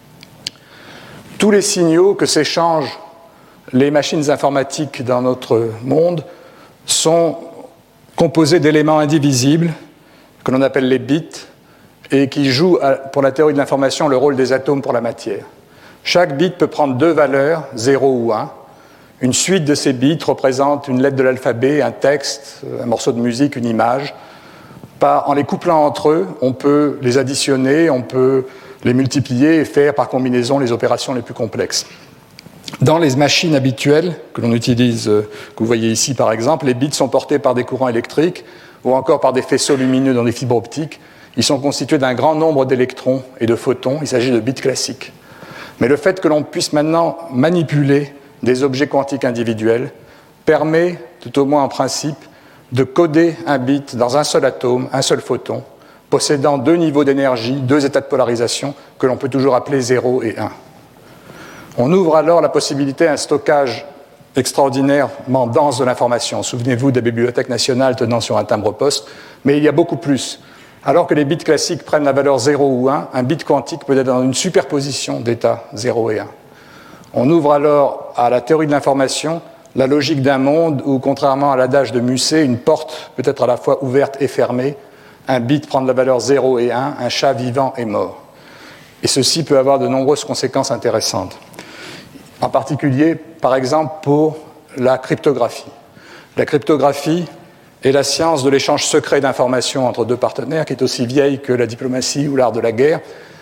Tous les signaux que s'échangent les machines informatiques dans notre monde sont composés d'éléments indivisibles que l'on appelle les bits et qui jouent, pour la théorie de l'information, le rôle des atomes pour la matière. Chaque bit peut prendre 2 valeurs, 0 ou 1. Une suite de ces bits représente une lettre de l'alphabet, un texte, un morceau de musique, une image. En les couplant entre eux, on peut les additionner, on peut les multiplier et faire par combinaison les opérations les plus complexes. Dans les machines habituelles que l'on utilise, que vous voyez ici par exemple, les bits sont portés par des courants électriques ou encore par des faisceaux lumineux dans des fibres optiques. Ils sont constitués d'un grand nombre d'électrons et de photons. Il s'agit de bits classiques. Mais le fait que l'on puisse maintenant manipuler des objets quantiques individuels permet, tout au moins en principe, de coder un bit dans un seul atome, un seul photon, possédant 2 niveaux d'énergie, 2 états de polarisation, que l'on peut toujours appeler 0 et 1. On ouvre alors la possibilité à un stockage extraordinairement dense de l'information. Souvenez-vous des bibliothèques nationales tenant sur un timbre-poste, mais il y a beaucoup plus. Alors que les bits classiques prennent la valeur 0 ou 1, un bit quantique peut être dans une superposition d'états 0 et 1. On ouvre alors à la théorie de l'information la logique d'un monde où, contrairement à l'adage de Musset, une porte peut être à la fois ouverte et fermée, un bit prend la valeur 0 et 1, un chat vivant est mort. Et ceci peut avoir de nombreuses conséquences intéressantes. En particulier, par exemple, pour la cryptographie. La cryptographie est la science de l'échange secret d'informations entre 2 partenaires, qui est aussi vieille que la diplomatie ou l'art de la guerre.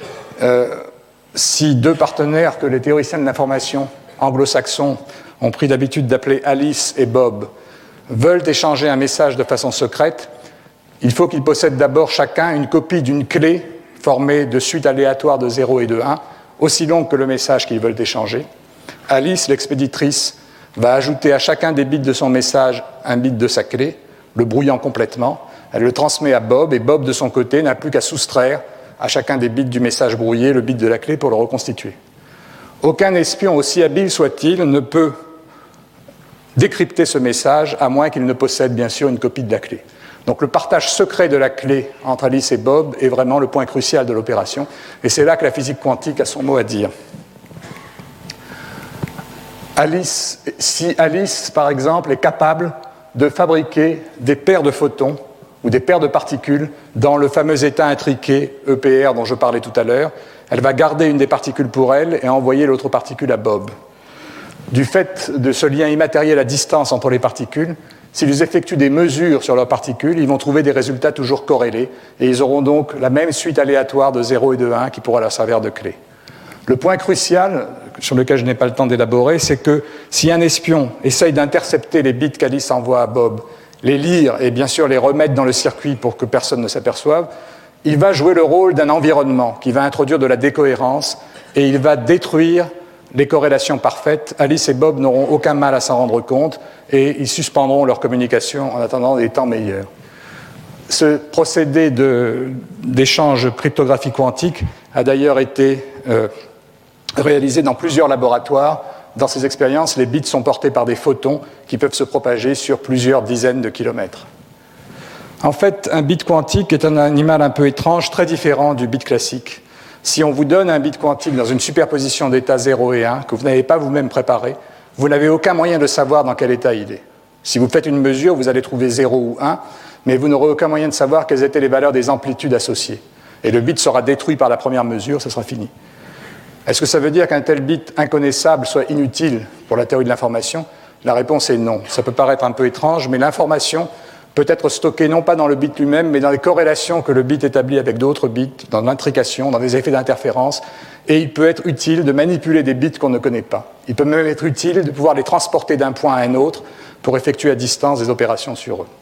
Si 2 partenaires que les théoriciens de l'information anglo-saxons ont pris l'habitude d'appeler Alice et Bob veulent échanger un message de façon secrète, il faut qu'ils possèdent d'abord chacun une copie d'une clé formée de suites aléatoires de 0 et de 1, aussi longue que le message qu'ils veulent échanger. Alice, l'expéditrice, va ajouter à chacun des bits de son message un bit de sa clé, le brouillant complètement. Elle le transmet à Bob, et Bob, de son côté, n'a plus qu'à soustraire à chacun des bits du message brouillé le bit de la clé pour le reconstituer. Aucun espion, aussi habile soit-il, ne peut décrypter ce message, à moins qu'il ne possède bien sûr une copie de la clé. Donc le partage secret de la clé entre Alice et Bob est vraiment le point crucial de l'opération, et c'est là que la physique quantique a son mot à dire. Si Alice, par exemple, est capable de fabriquer des paires de photons ou des paires de particules dans le fameux état intriqué EPR dont je parlais tout à l'heure, elle va garder une des particules pour elle et envoyer l'autre particule à Bob. Du fait de ce lien immatériel à distance entre les particules, s'ils effectuent des mesures sur leurs particules, ils vont trouver des résultats toujours corrélés et ils auront donc la même suite aléatoire de 0 et de 1 qui pourra leur servir de clé. Le point crucial, sur lequel je n'ai pas le temps d'élaborer, c'est que si un espion essaye d'intercepter les bits qu'Alice envoie à Bob, les lire et bien sûr les remettre dans le circuit pour que personne ne s'aperçoive, il va jouer le rôle d'un environnement qui va introduire de la décohérence et il va détruire les corrélations parfaites. Alice et Bob n'auront aucun mal à s'en rendre compte et ils suspendront leur communication en attendant des temps meilleurs. Ce procédé d'échange cryptographique quantique a d'ailleurs été réalisé dans plusieurs laboratoires. Dans ces expériences, les bits sont portés par des photons qui peuvent se propager sur plusieurs dizaines de kilomètres. En fait, un bit quantique est un animal un peu étrange, très différent du bit classique. Si on vous donne un bit quantique dans une superposition d'états 0 et 1, que vous n'avez pas vous-même préparé, vous n'avez aucun moyen de savoir dans quel état il est. Si vous faites une mesure, vous allez trouver 0 ou 1, mais vous n'aurez aucun moyen de savoir quelles étaient les valeurs des amplitudes associées. Et le bit sera détruit par la première mesure, ça sera fini. Est-ce que ça veut dire qu'un tel bit inconnaissable soit inutile pour la théorie de l'information? La réponse est non. Ça peut paraître un peu étrange, mais l'information peut être stockée non pas dans le bit lui-même, mais dans les corrélations que le bit établit avec d'autres bits, dans l'intrication, dans des effets d'interférence, et il peut être utile de manipuler des bits qu'on ne connaît pas. Il peut même être utile de pouvoir les transporter d'un point à un autre pour effectuer à distance des opérations sur eux.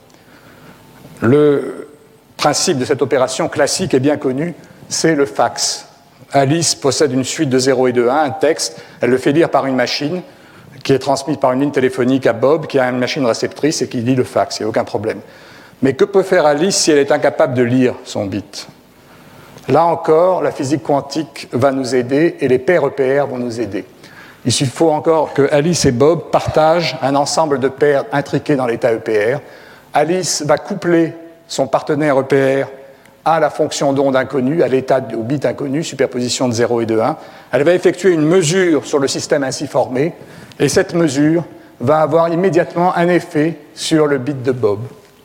Le principe de cette opération classique est bien connu, c'est le fax. Alice possède une suite de 0 et de 1, un texte, elle le fait lire par une machine qui est transmise par une ligne téléphonique à Bob, qui a une machine réceptrice et qui lit le fax, il n'y a aucun problème. Mais que peut faire Alice si elle est incapable de lire son bit? Là encore, la physique quantique va nous aider et les paires EPR vont nous aider. Il faut encore que Alice et Bob partagent un ensemble de paires intriquées dans l'état EPR. Alice va coupler son partenaire EPR à la fonction d'onde inconnue, à l'état au bit inconnu, superposition de 0 et de 1. Elle va effectuer une mesure sur le système ainsi formé, et cette mesure va avoir immédiatement un effet sur le bit de Bob.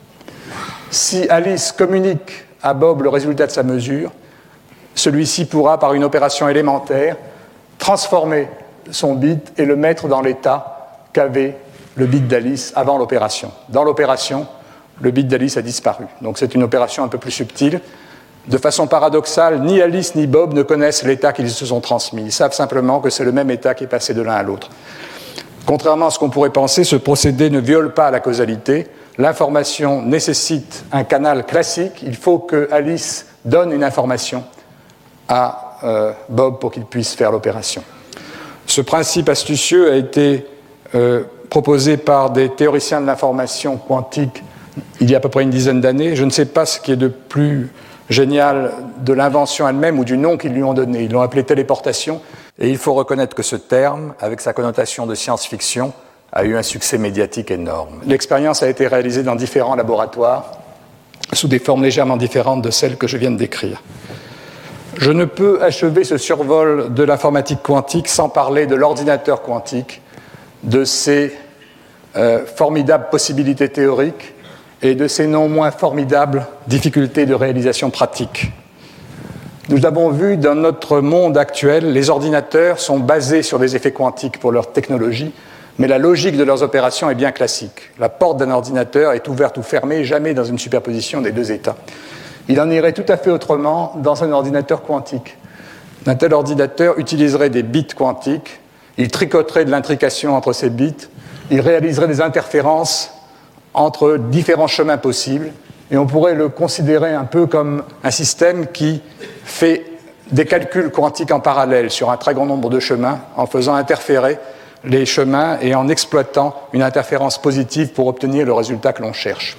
Si Alice communique à Bob le résultat de sa mesure, celui-ci pourra, par une opération élémentaire, transformer son bit et le mettre dans l'état qu'avait le bit d'Alice avant l'opération. Dans l'opération, le bit d'Alice a disparu. Donc c'est une opération un peu plus subtile. De façon paradoxale, ni Alice ni Bob ne connaissent l'état qu'ils se sont transmis. Ils savent simplement que c'est le même état qui est passé de l'un à l'autre. Contrairement à ce qu'on pourrait penser, ce procédé ne viole pas la causalité. L'information nécessite un canal classique. Il faut que Alice donne une information à Bob pour qu'il puisse faire l'opération. Ce principe astucieux a été proposé par des théoriciens de l'information quantique il y a à peu près une dizaine d'années. Je ne sais pas ce qui est de plus génial de l'invention elle-même ou du nom qu'ils lui ont donné. Ils l'ont appelé téléportation. Et il faut reconnaître que ce terme, avec sa connotation de science-fiction, a eu un succès médiatique énorme. L'expérience a été réalisée dans différents laboratoires, sous des formes légèrement différentes de celles que je viens de décrire. Je ne peux achever ce survol de l'informatique quantique sans parler de l'ordinateur quantique, de ses formidables possibilités théoriques et de ses non moins formidables difficultés de réalisation pratique. Nous l'avons vu dans notre monde actuel, les ordinateurs sont basés sur des effets quantiques pour leur technologie, mais la logique de leurs opérations est bien classique. La porte d'un ordinateur est ouverte ou fermée, jamais dans une superposition des deux états. Il en irait tout à fait autrement dans un ordinateur quantique. Un tel ordinateur utiliserait des bits quantiques, il tricoterait de l'intrication entre ces bits, il réaliserait des interférences entre différents chemins possibles, et on pourrait le considérer un peu comme un système qui fait des calculs quantiques en parallèle sur un très grand nombre de chemins, en faisant interférer les chemins et en exploitant une interférence positive pour obtenir le résultat que l'on cherche.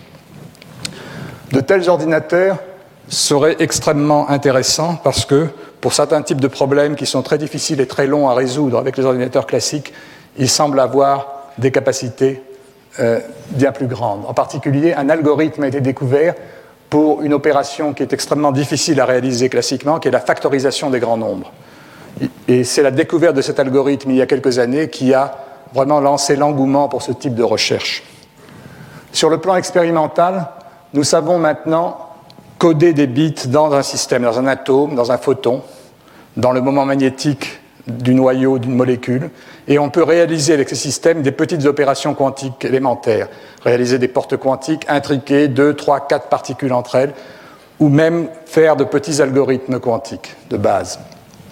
De tels ordinateurs seraient extrêmement intéressants parce que, pour certains types de problèmes qui sont très difficiles et très longs à résoudre avec les ordinateurs classiques, ils semblent avoir des capacités bien plus grande. En particulier, un algorithme a été découvert pour une opération qui est extrêmement difficile à réaliser classiquement, qui est la factorisation des grands nombres. Et c'est la découverte de cet algorithme il y a quelques années qui a vraiment lancé l'engouement pour ce type de recherche. Sur le plan expérimental, nous savons maintenant coder des bits dans un système, dans un atome, dans un photon, dans le moment magnétique du noyau d'une molécule, et on peut réaliser avec ces systèmes des petites opérations quantiques élémentaires, réaliser des portes quantiques intriquées, 2, 3, 4 particules entre elles, ou même faire de petits algorithmes quantiques de base.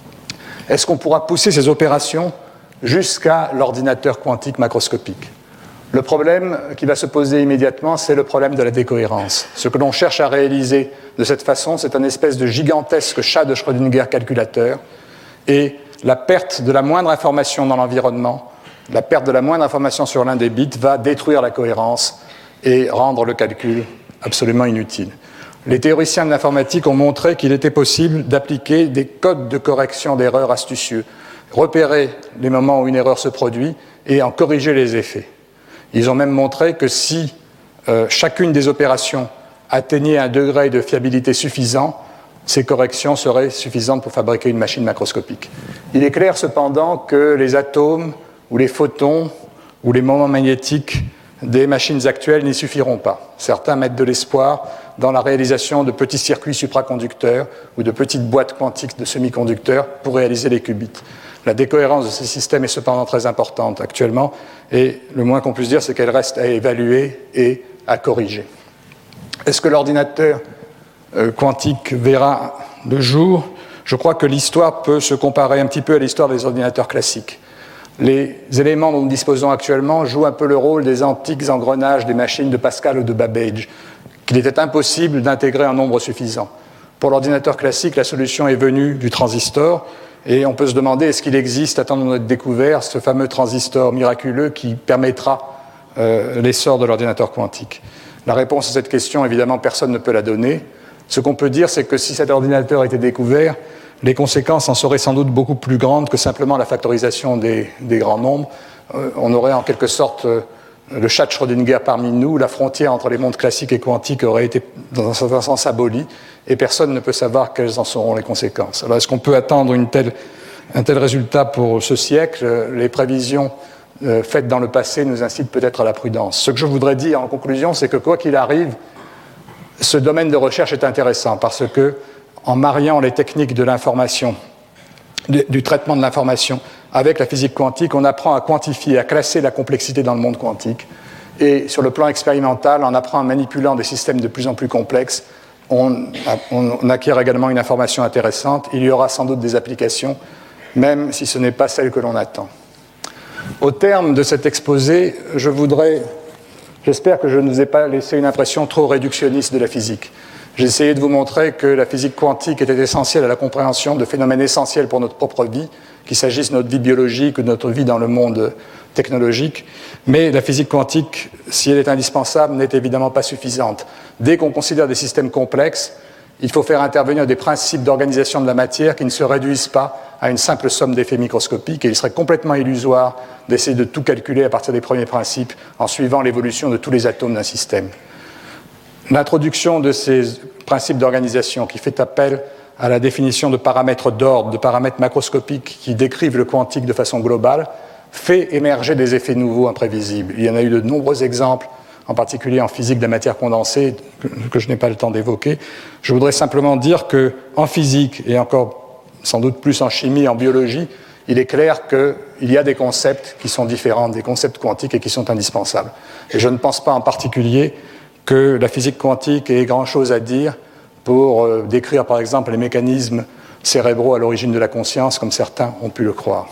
Est-ce qu'on pourra pousser ces opérations jusqu'à l'ordinateur quantique macroscopique? Le problème qui va se poser immédiatement, c'est le problème de la décohérence. Ce que l'on cherche à réaliser de cette façon, c'est un espèce de gigantesque chat de Schrödinger calculateur, et la perte de la moindre information dans l'environnement, la perte de la moindre information sur l'un des bits va détruire la cohérence et rendre le calcul absolument inutile. Les théoriciens de l'informatique ont montré qu'il était possible d'appliquer des codes de correction d'erreurs astucieux, repérer les moments où une erreur se produit et en corriger les effets. Ils ont même montré que si chacune des opérations atteignait un degré de fiabilité suffisant, ces corrections seraient suffisantes pour fabriquer une machine macroscopique. Il est clair cependant que les atomes ou les photons ou les moments magnétiques des machines actuelles n'y suffiront pas. Certains mettent de l'espoir dans la réalisation de petits circuits supraconducteurs ou de petites boîtes quantiques de semi-conducteurs pour réaliser les qubits. La décohérence de ces systèmes est cependant très importante actuellement, et le moins qu'on puisse dire, c'est qu'elle reste à évaluer et à corriger. Est-ce que l'ordinateur quantique verra le jour? Je crois que l'histoire peut se comparer un petit peu à l'histoire des ordinateurs classiques. Les éléments dont nous disposons actuellement jouent un peu le rôle des antiques engrenages des machines de Pascal ou de Babbage, qu'il était impossible d'intégrer un nombre suffisant. Pour l'ordinateur classique, la solution est venue du transistor, et on peut se demander est-ce qu'il existe, attendant notre découverte, ce fameux transistor miraculeux qui permettra l'essor de l'ordinateur quantique. La réponse à cette question, évidemment, personne ne peut la donner. Ce qu'on peut dire, c'est que si cet ordinateur était découvert, les conséquences en seraient sans doute beaucoup plus grandes que simplement la factorisation des grands nombres. On aurait en quelque sorte le chat de Schrödinger parmi nous, la frontière entre les mondes classiques et quantiques aurait été dans un certain sens abolie, et personne ne peut savoir quelles en seront les conséquences. Alors est-ce qu'on peut attendre un tel résultat pour ce siècle? Les prévisions faites dans le passé nous incitent peut-être à la prudence. Ce que je voudrais dire en conclusion, c'est que quoi qu'il arrive, ce domaine de recherche est intéressant parce que, en mariant les techniques de l'information, du traitement de l'information avec la physique quantique, on apprend à quantifier, à classer la complexité dans le monde quantique. Et sur le plan expérimental, on apprend en manipulant des systèmes de plus en plus complexes, on acquiert également une information intéressante. Il y aura sans doute des applications, même si ce n'est pas celle que l'on attend. Au terme de cet exposé, j'espère que je ne vous ai pas laissé une impression trop réductionniste de la physique. J'ai essayé de vous montrer que la physique quantique était essentielle à la compréhension de phénomènes essentiels pour notre propre vie, qu'il s'agisse de notre vie biologique ou de notre vie dans le monde technologique. Mais la physique quantique, si elle est indispensable, n'est évidemment pas suffisante. Dès qu'on considère des systèmes complexes, il faut faire intervenir des principes d'organisation de la matière qui ne se réduisent pas à une simple somme d'effets microscopiques, et il serait complètement illusoire d'essayer de tout calculer à partir des premiers principes en suivant l'évolution de tous les atomes d'un système. L'introduction de ces principes d'organisation qui fait appel à la définition de paramètres d'ordre, de paramètres macroscopiques qui décrivent le quantique de façon globale, fait émerger des effets nouveaux imprévisibles. Il y en a eu de nombreux exemples, en particulier en physique de la matière condensée, que je n'ai pas le temps d'évoquer. Je voudrais simplement dire qu'en physique, et encore sans doute plus en chimie et en biologie, il est clair qu'il y a des concepts qui sont différents des concepts quantiques et qui sont indispensables. Et je ne pense pas en particulier que la physique quantique ait grand-chose à dire pour décrire, par exemple, les mécanismes cérébraux à l'origine de la conscience, comme certains ont pu le croire.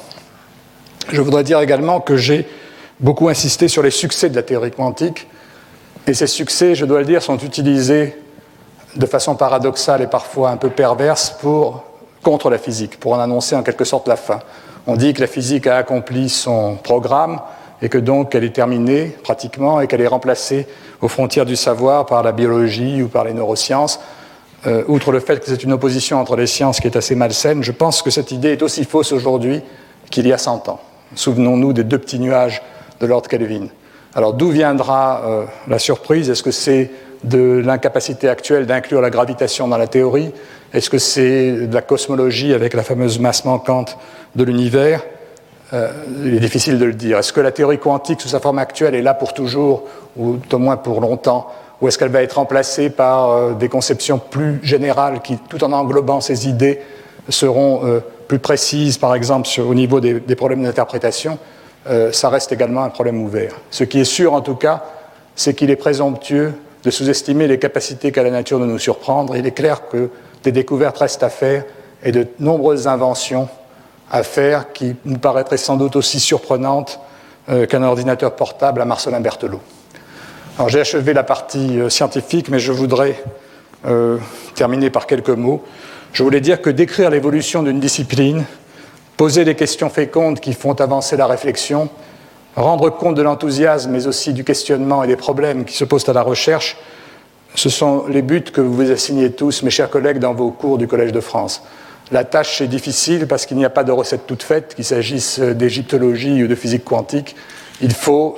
Je voudrais dire également que j'ai beaucoup insisté sur les succès de la théorie quantique, et ces succès, je dois le dire, sont utilisés de façon paradoxale et parfois un peu perverse contre la physique, pour en annoncer en quelque sorte la fin. On dit que la physique a accompli son programme, et que donc elle est terminée pratiquement et qu'elle est remplacée aux frontières du savoir par la biologie ou par les neurosciences. Outre le fait que c'est une opposition entre les sciences qui est assez malsaine, je pense que cette idée est aussi fausse aujourd'hui qu'il y a 100 ans. Souvenons-nous des 2 petits nuages de Lord Kelvin. Alors d'où viendra la surprise? Est-ce que c'est de l'incapacité actuelle d'inclure la gravitation dans la théorie? Est-ce que c'est de la cosmologie avec la fameuse masse manquante de l'univers? Il est difficile de le dire. Est-ce que la théorie quantique sous sa forme actuelle est là pour toujours, ou au moins pour longtemps? Ou est-ce qu'elle va être remplacée par des conceptions plus générales qui, tout en englobant ces idées, seront plus précises, par exemple, au niveau des problèmes d'interprétation? Ça reste également un problème ouvert. Ce qui est sûr, en tout cas, c'est qu'il est présomptueux de sous-estimer les capacités qu'a la nature de nous surprendre. Il est clair que des découvertes restent à faire et de nombreuses inventions à faire qui nous paraîtraient sans doute aussi surprenantes qu'un ordinateur portable à Marcellin Berthelot. Alors j'ai achevé la partie scientifique, mais je voudrais terminer par quelques mots. Je voulais dire que décrire l'évolution d'une discipline, poser des questions fécondes qui font avancer la réflexion, rendre compte de l'enthousiasme, mais aussi du questionnement et des problèmes qui se posent à la recherche, ce sont les buts que vous vous assignez tous, mes chers collègues, dans vos cours du Collège de France. La tâche est difficile parce qu'il n'y a pas de recette toute faite, qu'il s'agisse d'égyptologie ou de physique quantique. Il faut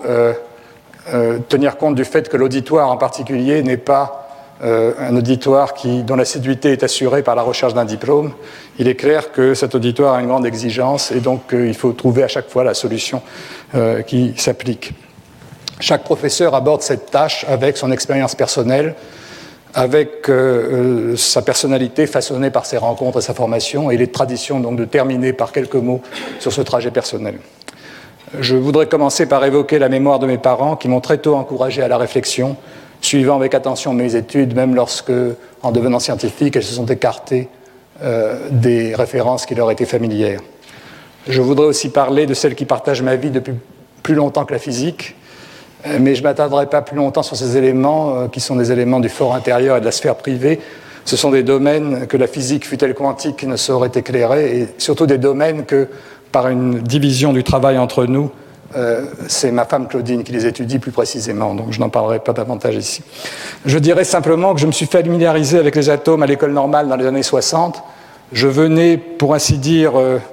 tenir compte du fait que l'auditoire en particulier n'est pas un auditoire dont l'assiduité est assurée par la recherche d'un diplôme. Il est clair que cet auditoire a une grande exigence et donc il faut trouver à chaque fois la solution qui s'applique. Chaque professeur aborde cette tâche avec son expérience personnelle, avec sa personnalité façonnée par ses rencontres et sa formation, et il est de tradition donc de terminer par quelques mots sur ce trajet personnel. Je voudrais commencer par évoquer la mémoire de mes parents qui m'ont très tôt encouragé à la réflexion, suivant avec attention mes études, même lorsque, en devenant scientifique, elles se sont écartées des références qui leur étaient familières. Je voudrais aussi parler de celles qui partagent ma vie depuis plus longtemps que la physique, mais je ne m'attarderai pas plus longtemps sur ces éléments qui sont des éléments du fort intérieur et de la sphère privée. Ce sont des domaines que la physique, fût-elle quantique, ne saurait éclairer, et surtout des domaines que, par une division du travail entre nous, c'est ma femme Claudine qui les étudie plus précisément, donc je n'en parlerai pas davantage ici. Je dirais simplement que je me suis familiarisé avec les atomes à l'école normale dans les années 60. Je venais, pour ainsi dire,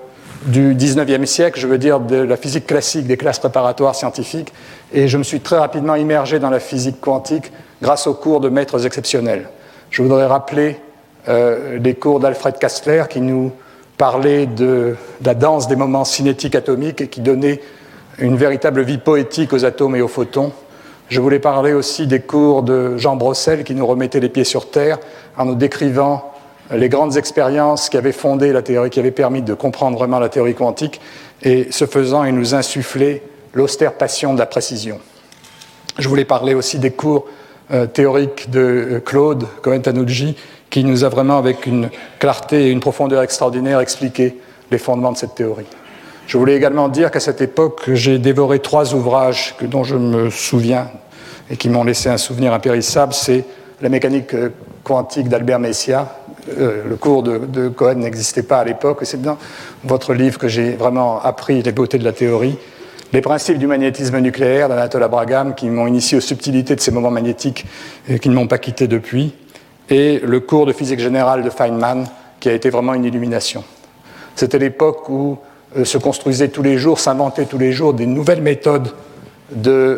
du 19e siècle, je veux dire de la physique classique, des classes préparatoires scientifiques, et je me suis très rapidement immergé dans la physique quantique grâce aux cours de maîtres exceptionnels. Je voudrais rappeler les cours d'Alfred Kastler qui nous parlait de la danse des moments cinétiques atomiques et qui donnait une véritable vie poétique aux atomes et aux photons. Je voulais parler aussi des cours de Jean Brossel qui nous remettait les pieds sur terre en nous décrivant les grandes expériences qui avaient fondé la théorie, qui avaient permis de comprendre vraiment la théorie quantique, et ce faisant, il nous insufflait l'austère passion de la précision. Je voulais parler aussi des cours théoriques de Claude Cohen-Tanucci, qui nous a vraiment, avec une clarté et une profondeur extraordinaire, expliqué les fondements de cette théorie. Je voulais également dire qu'à cette époque, j'ai dévoré 3 ouvrages dont je me souviens et qui m'ont laissé un souvenir impérissable. C'est la mécanique quantique d'Albert Messier. Le cours de Cohen n'existait pas à l'époque, et c'est dans votre livre que j'ai vraiment appris les beautés de la théorie. Les principes du magnétisme nucléaire d'Anatole Abraham, qui m'ont initié aux subtilités de ces moments magnétiques et qui ne m'ont pas quitté depuis. Et le cours de physique générale de Feynman, qui a été vraiment une illumination. C'était l'époque où se construisaient tous les jours, s'inventaient tous les jours des nouvelles méthodes de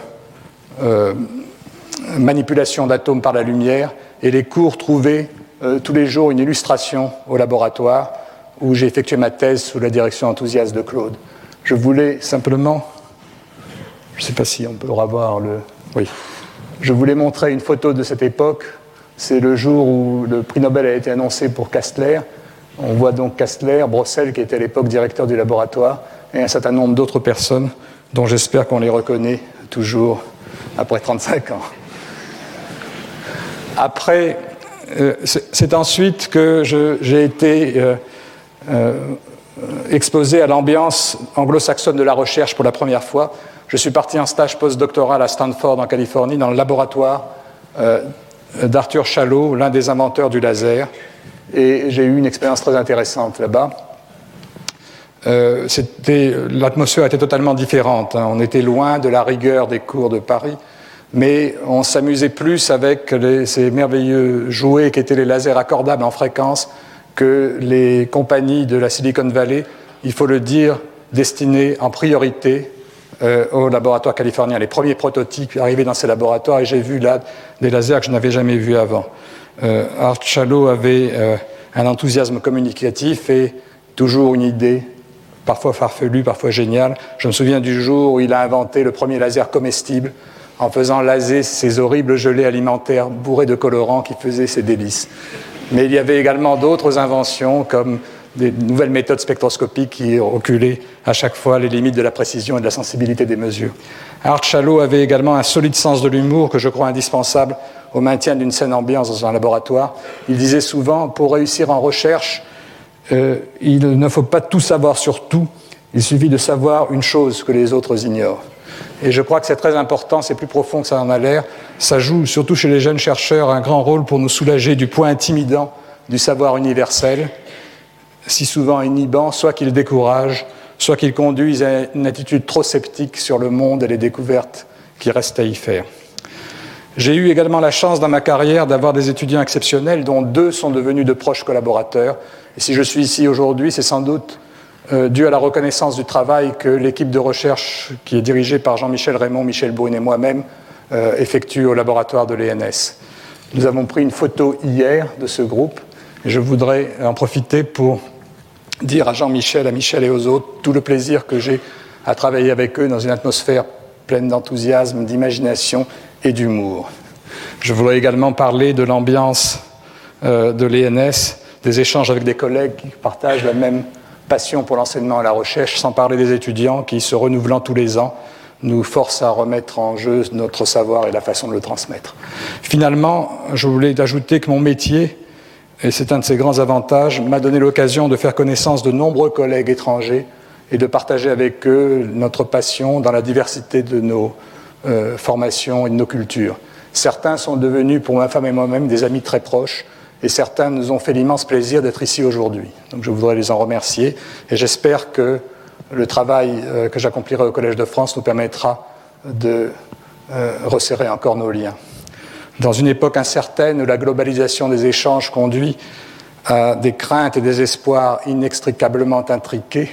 manipulation d'atomes par la lumière, et les cours trouvaient tous les jours une illustration au laboratoire où j'ai effectué ma thèse sous la direction enthousiaste de Claude. Je voulais simplement, je ne sais pas si on peut revoir le... Oui. Je voulais montrer une photo de cette époque. C'est le jour où le prix Nobel a été annoncé pour Kastler. On voit donc Kastler, Brossel, qui était à l'époque directeur du laboratoire, et un certain nombre d'autres personnes dont j'espère qu'on les reconnaît toujours après 35 ans. Après, c'est ensuite que j'ai été exposé à l'ambiance anglo-saxonne de la recherche pour la première fois. Je suis parti en stage postdoctoral à Stanford, en Californie, dans le laboratoire d'Arthur Chalot, l'un des inventeurs du laser. Et j'ai eu une expérience très intéressante là-bas. L'atmosphère était totalement différente. On était loin de la rigueur des cours de Paris, mais on s'amusait plus avec ces merveilleux jouets qui étaient les lasers accordables en fréquence que les compagnies de la Silicon Valley, il faut le dire, destinées en priorité au laboratoire californien. Les premiers prototypes arrivaient dans ces laboratoires et j'ai vu là des lasers que je n'avais jamais vus avant. Art Chalo avait un enthousiasme communicatif et toujours une idée, parfois farfelue, parfois géniale. Je me souviens du jour où il a inventé le premier laser comestible en faisant laser ces horribles gelées alimentaires bourrées de colorants qui faisaient ses délices. Mais il y avait également d'autres inventions comme des nouvelles méthodes spectroscopiques qui oculaient à chaque fois les limites de la précision et de la sensibilité des mesures. Art Chalo avait également un solide sens de l'humour que je crois indispensable au maintien d'une saine ambiance dans un laboratoire. Il disait souvent, pour réussir en recherche, il ne faut pas tout savoir sur tout, il suffit de savoir une chose que les autres ignorent. Et je crois que c'est très important, c'est plus profond que ça en a l'air. Ça joue, surtout chez les jeunes chercheurs, un grand rôle pour nous soulager du poids intimidant du savoir universel, si souvent inhibant, soit qu'il décourage, soit qu'il conduise à une attitude trop sceptique sur le monde et les découvertes qui restent à y faire. J'ai eu également la chance dans ma carrière d'avoir des étudiants exceptionnels, dont 2 sont devenus de proches collaborateurs. Et si je suis ici aujourd'hui, c'est sans doute dû à la reconnaissance du travail que l'équipe de recherche, qui est dirigée par Jean-Michel Raymond, Michel Brune et moi-même, effectue au laboratoire de l'ENS. Nous avons pris une photo hier de ce groupe. Et je voudrais en profiter pour dire à Jean-Michel, à Michel et aux autres tout le plaisir que j'ai à travailler avec eux dans une atmosphère pleine d'enthousiasme, d'imagination et d'humour. Je voudrais également parler de l'ambiance de l'ENS, des échanges avec des collègues qui partagent la même passion pour l'enseignement et la recherche, sans parler des étudiants qui, se renouvelant tous les ans, nous forcent à remettre en jeu notre savoir et la façon de le transmettre. Finalement, je voulais ajouter que mon métier, et c'est un de ses grands avantages, m'a donné l'occasion de faire connaissance de nombreux collègues étrangers et de partager avec eux notre passion dans la diversité de nos formations et de nos cultures. Certains sont devenus, pour ma femme et moi-même, des amis très proches, et certains nous ont fait l'immense plaisir d'être ici aujourd'hui. Donc je voudrais les en remercier, et j'espère que le travail que j'accomplirai au Collège de France nous permettra de resserrer encore nos liens. Dans une époque incertaine où la globalisation des échanges conduit à des craintes et des espoirs inextricablement intriqués,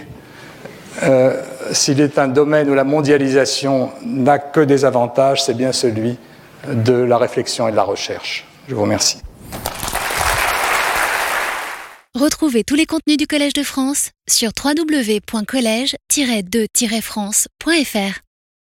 s'il est un domaine où la mondialisation n'a que des avantages, c'est bien celui de la réflexion et de la recherche. Je vous remercie. Retrouvez tous les contenus du Collège de France sur www.collège-2-france.fr.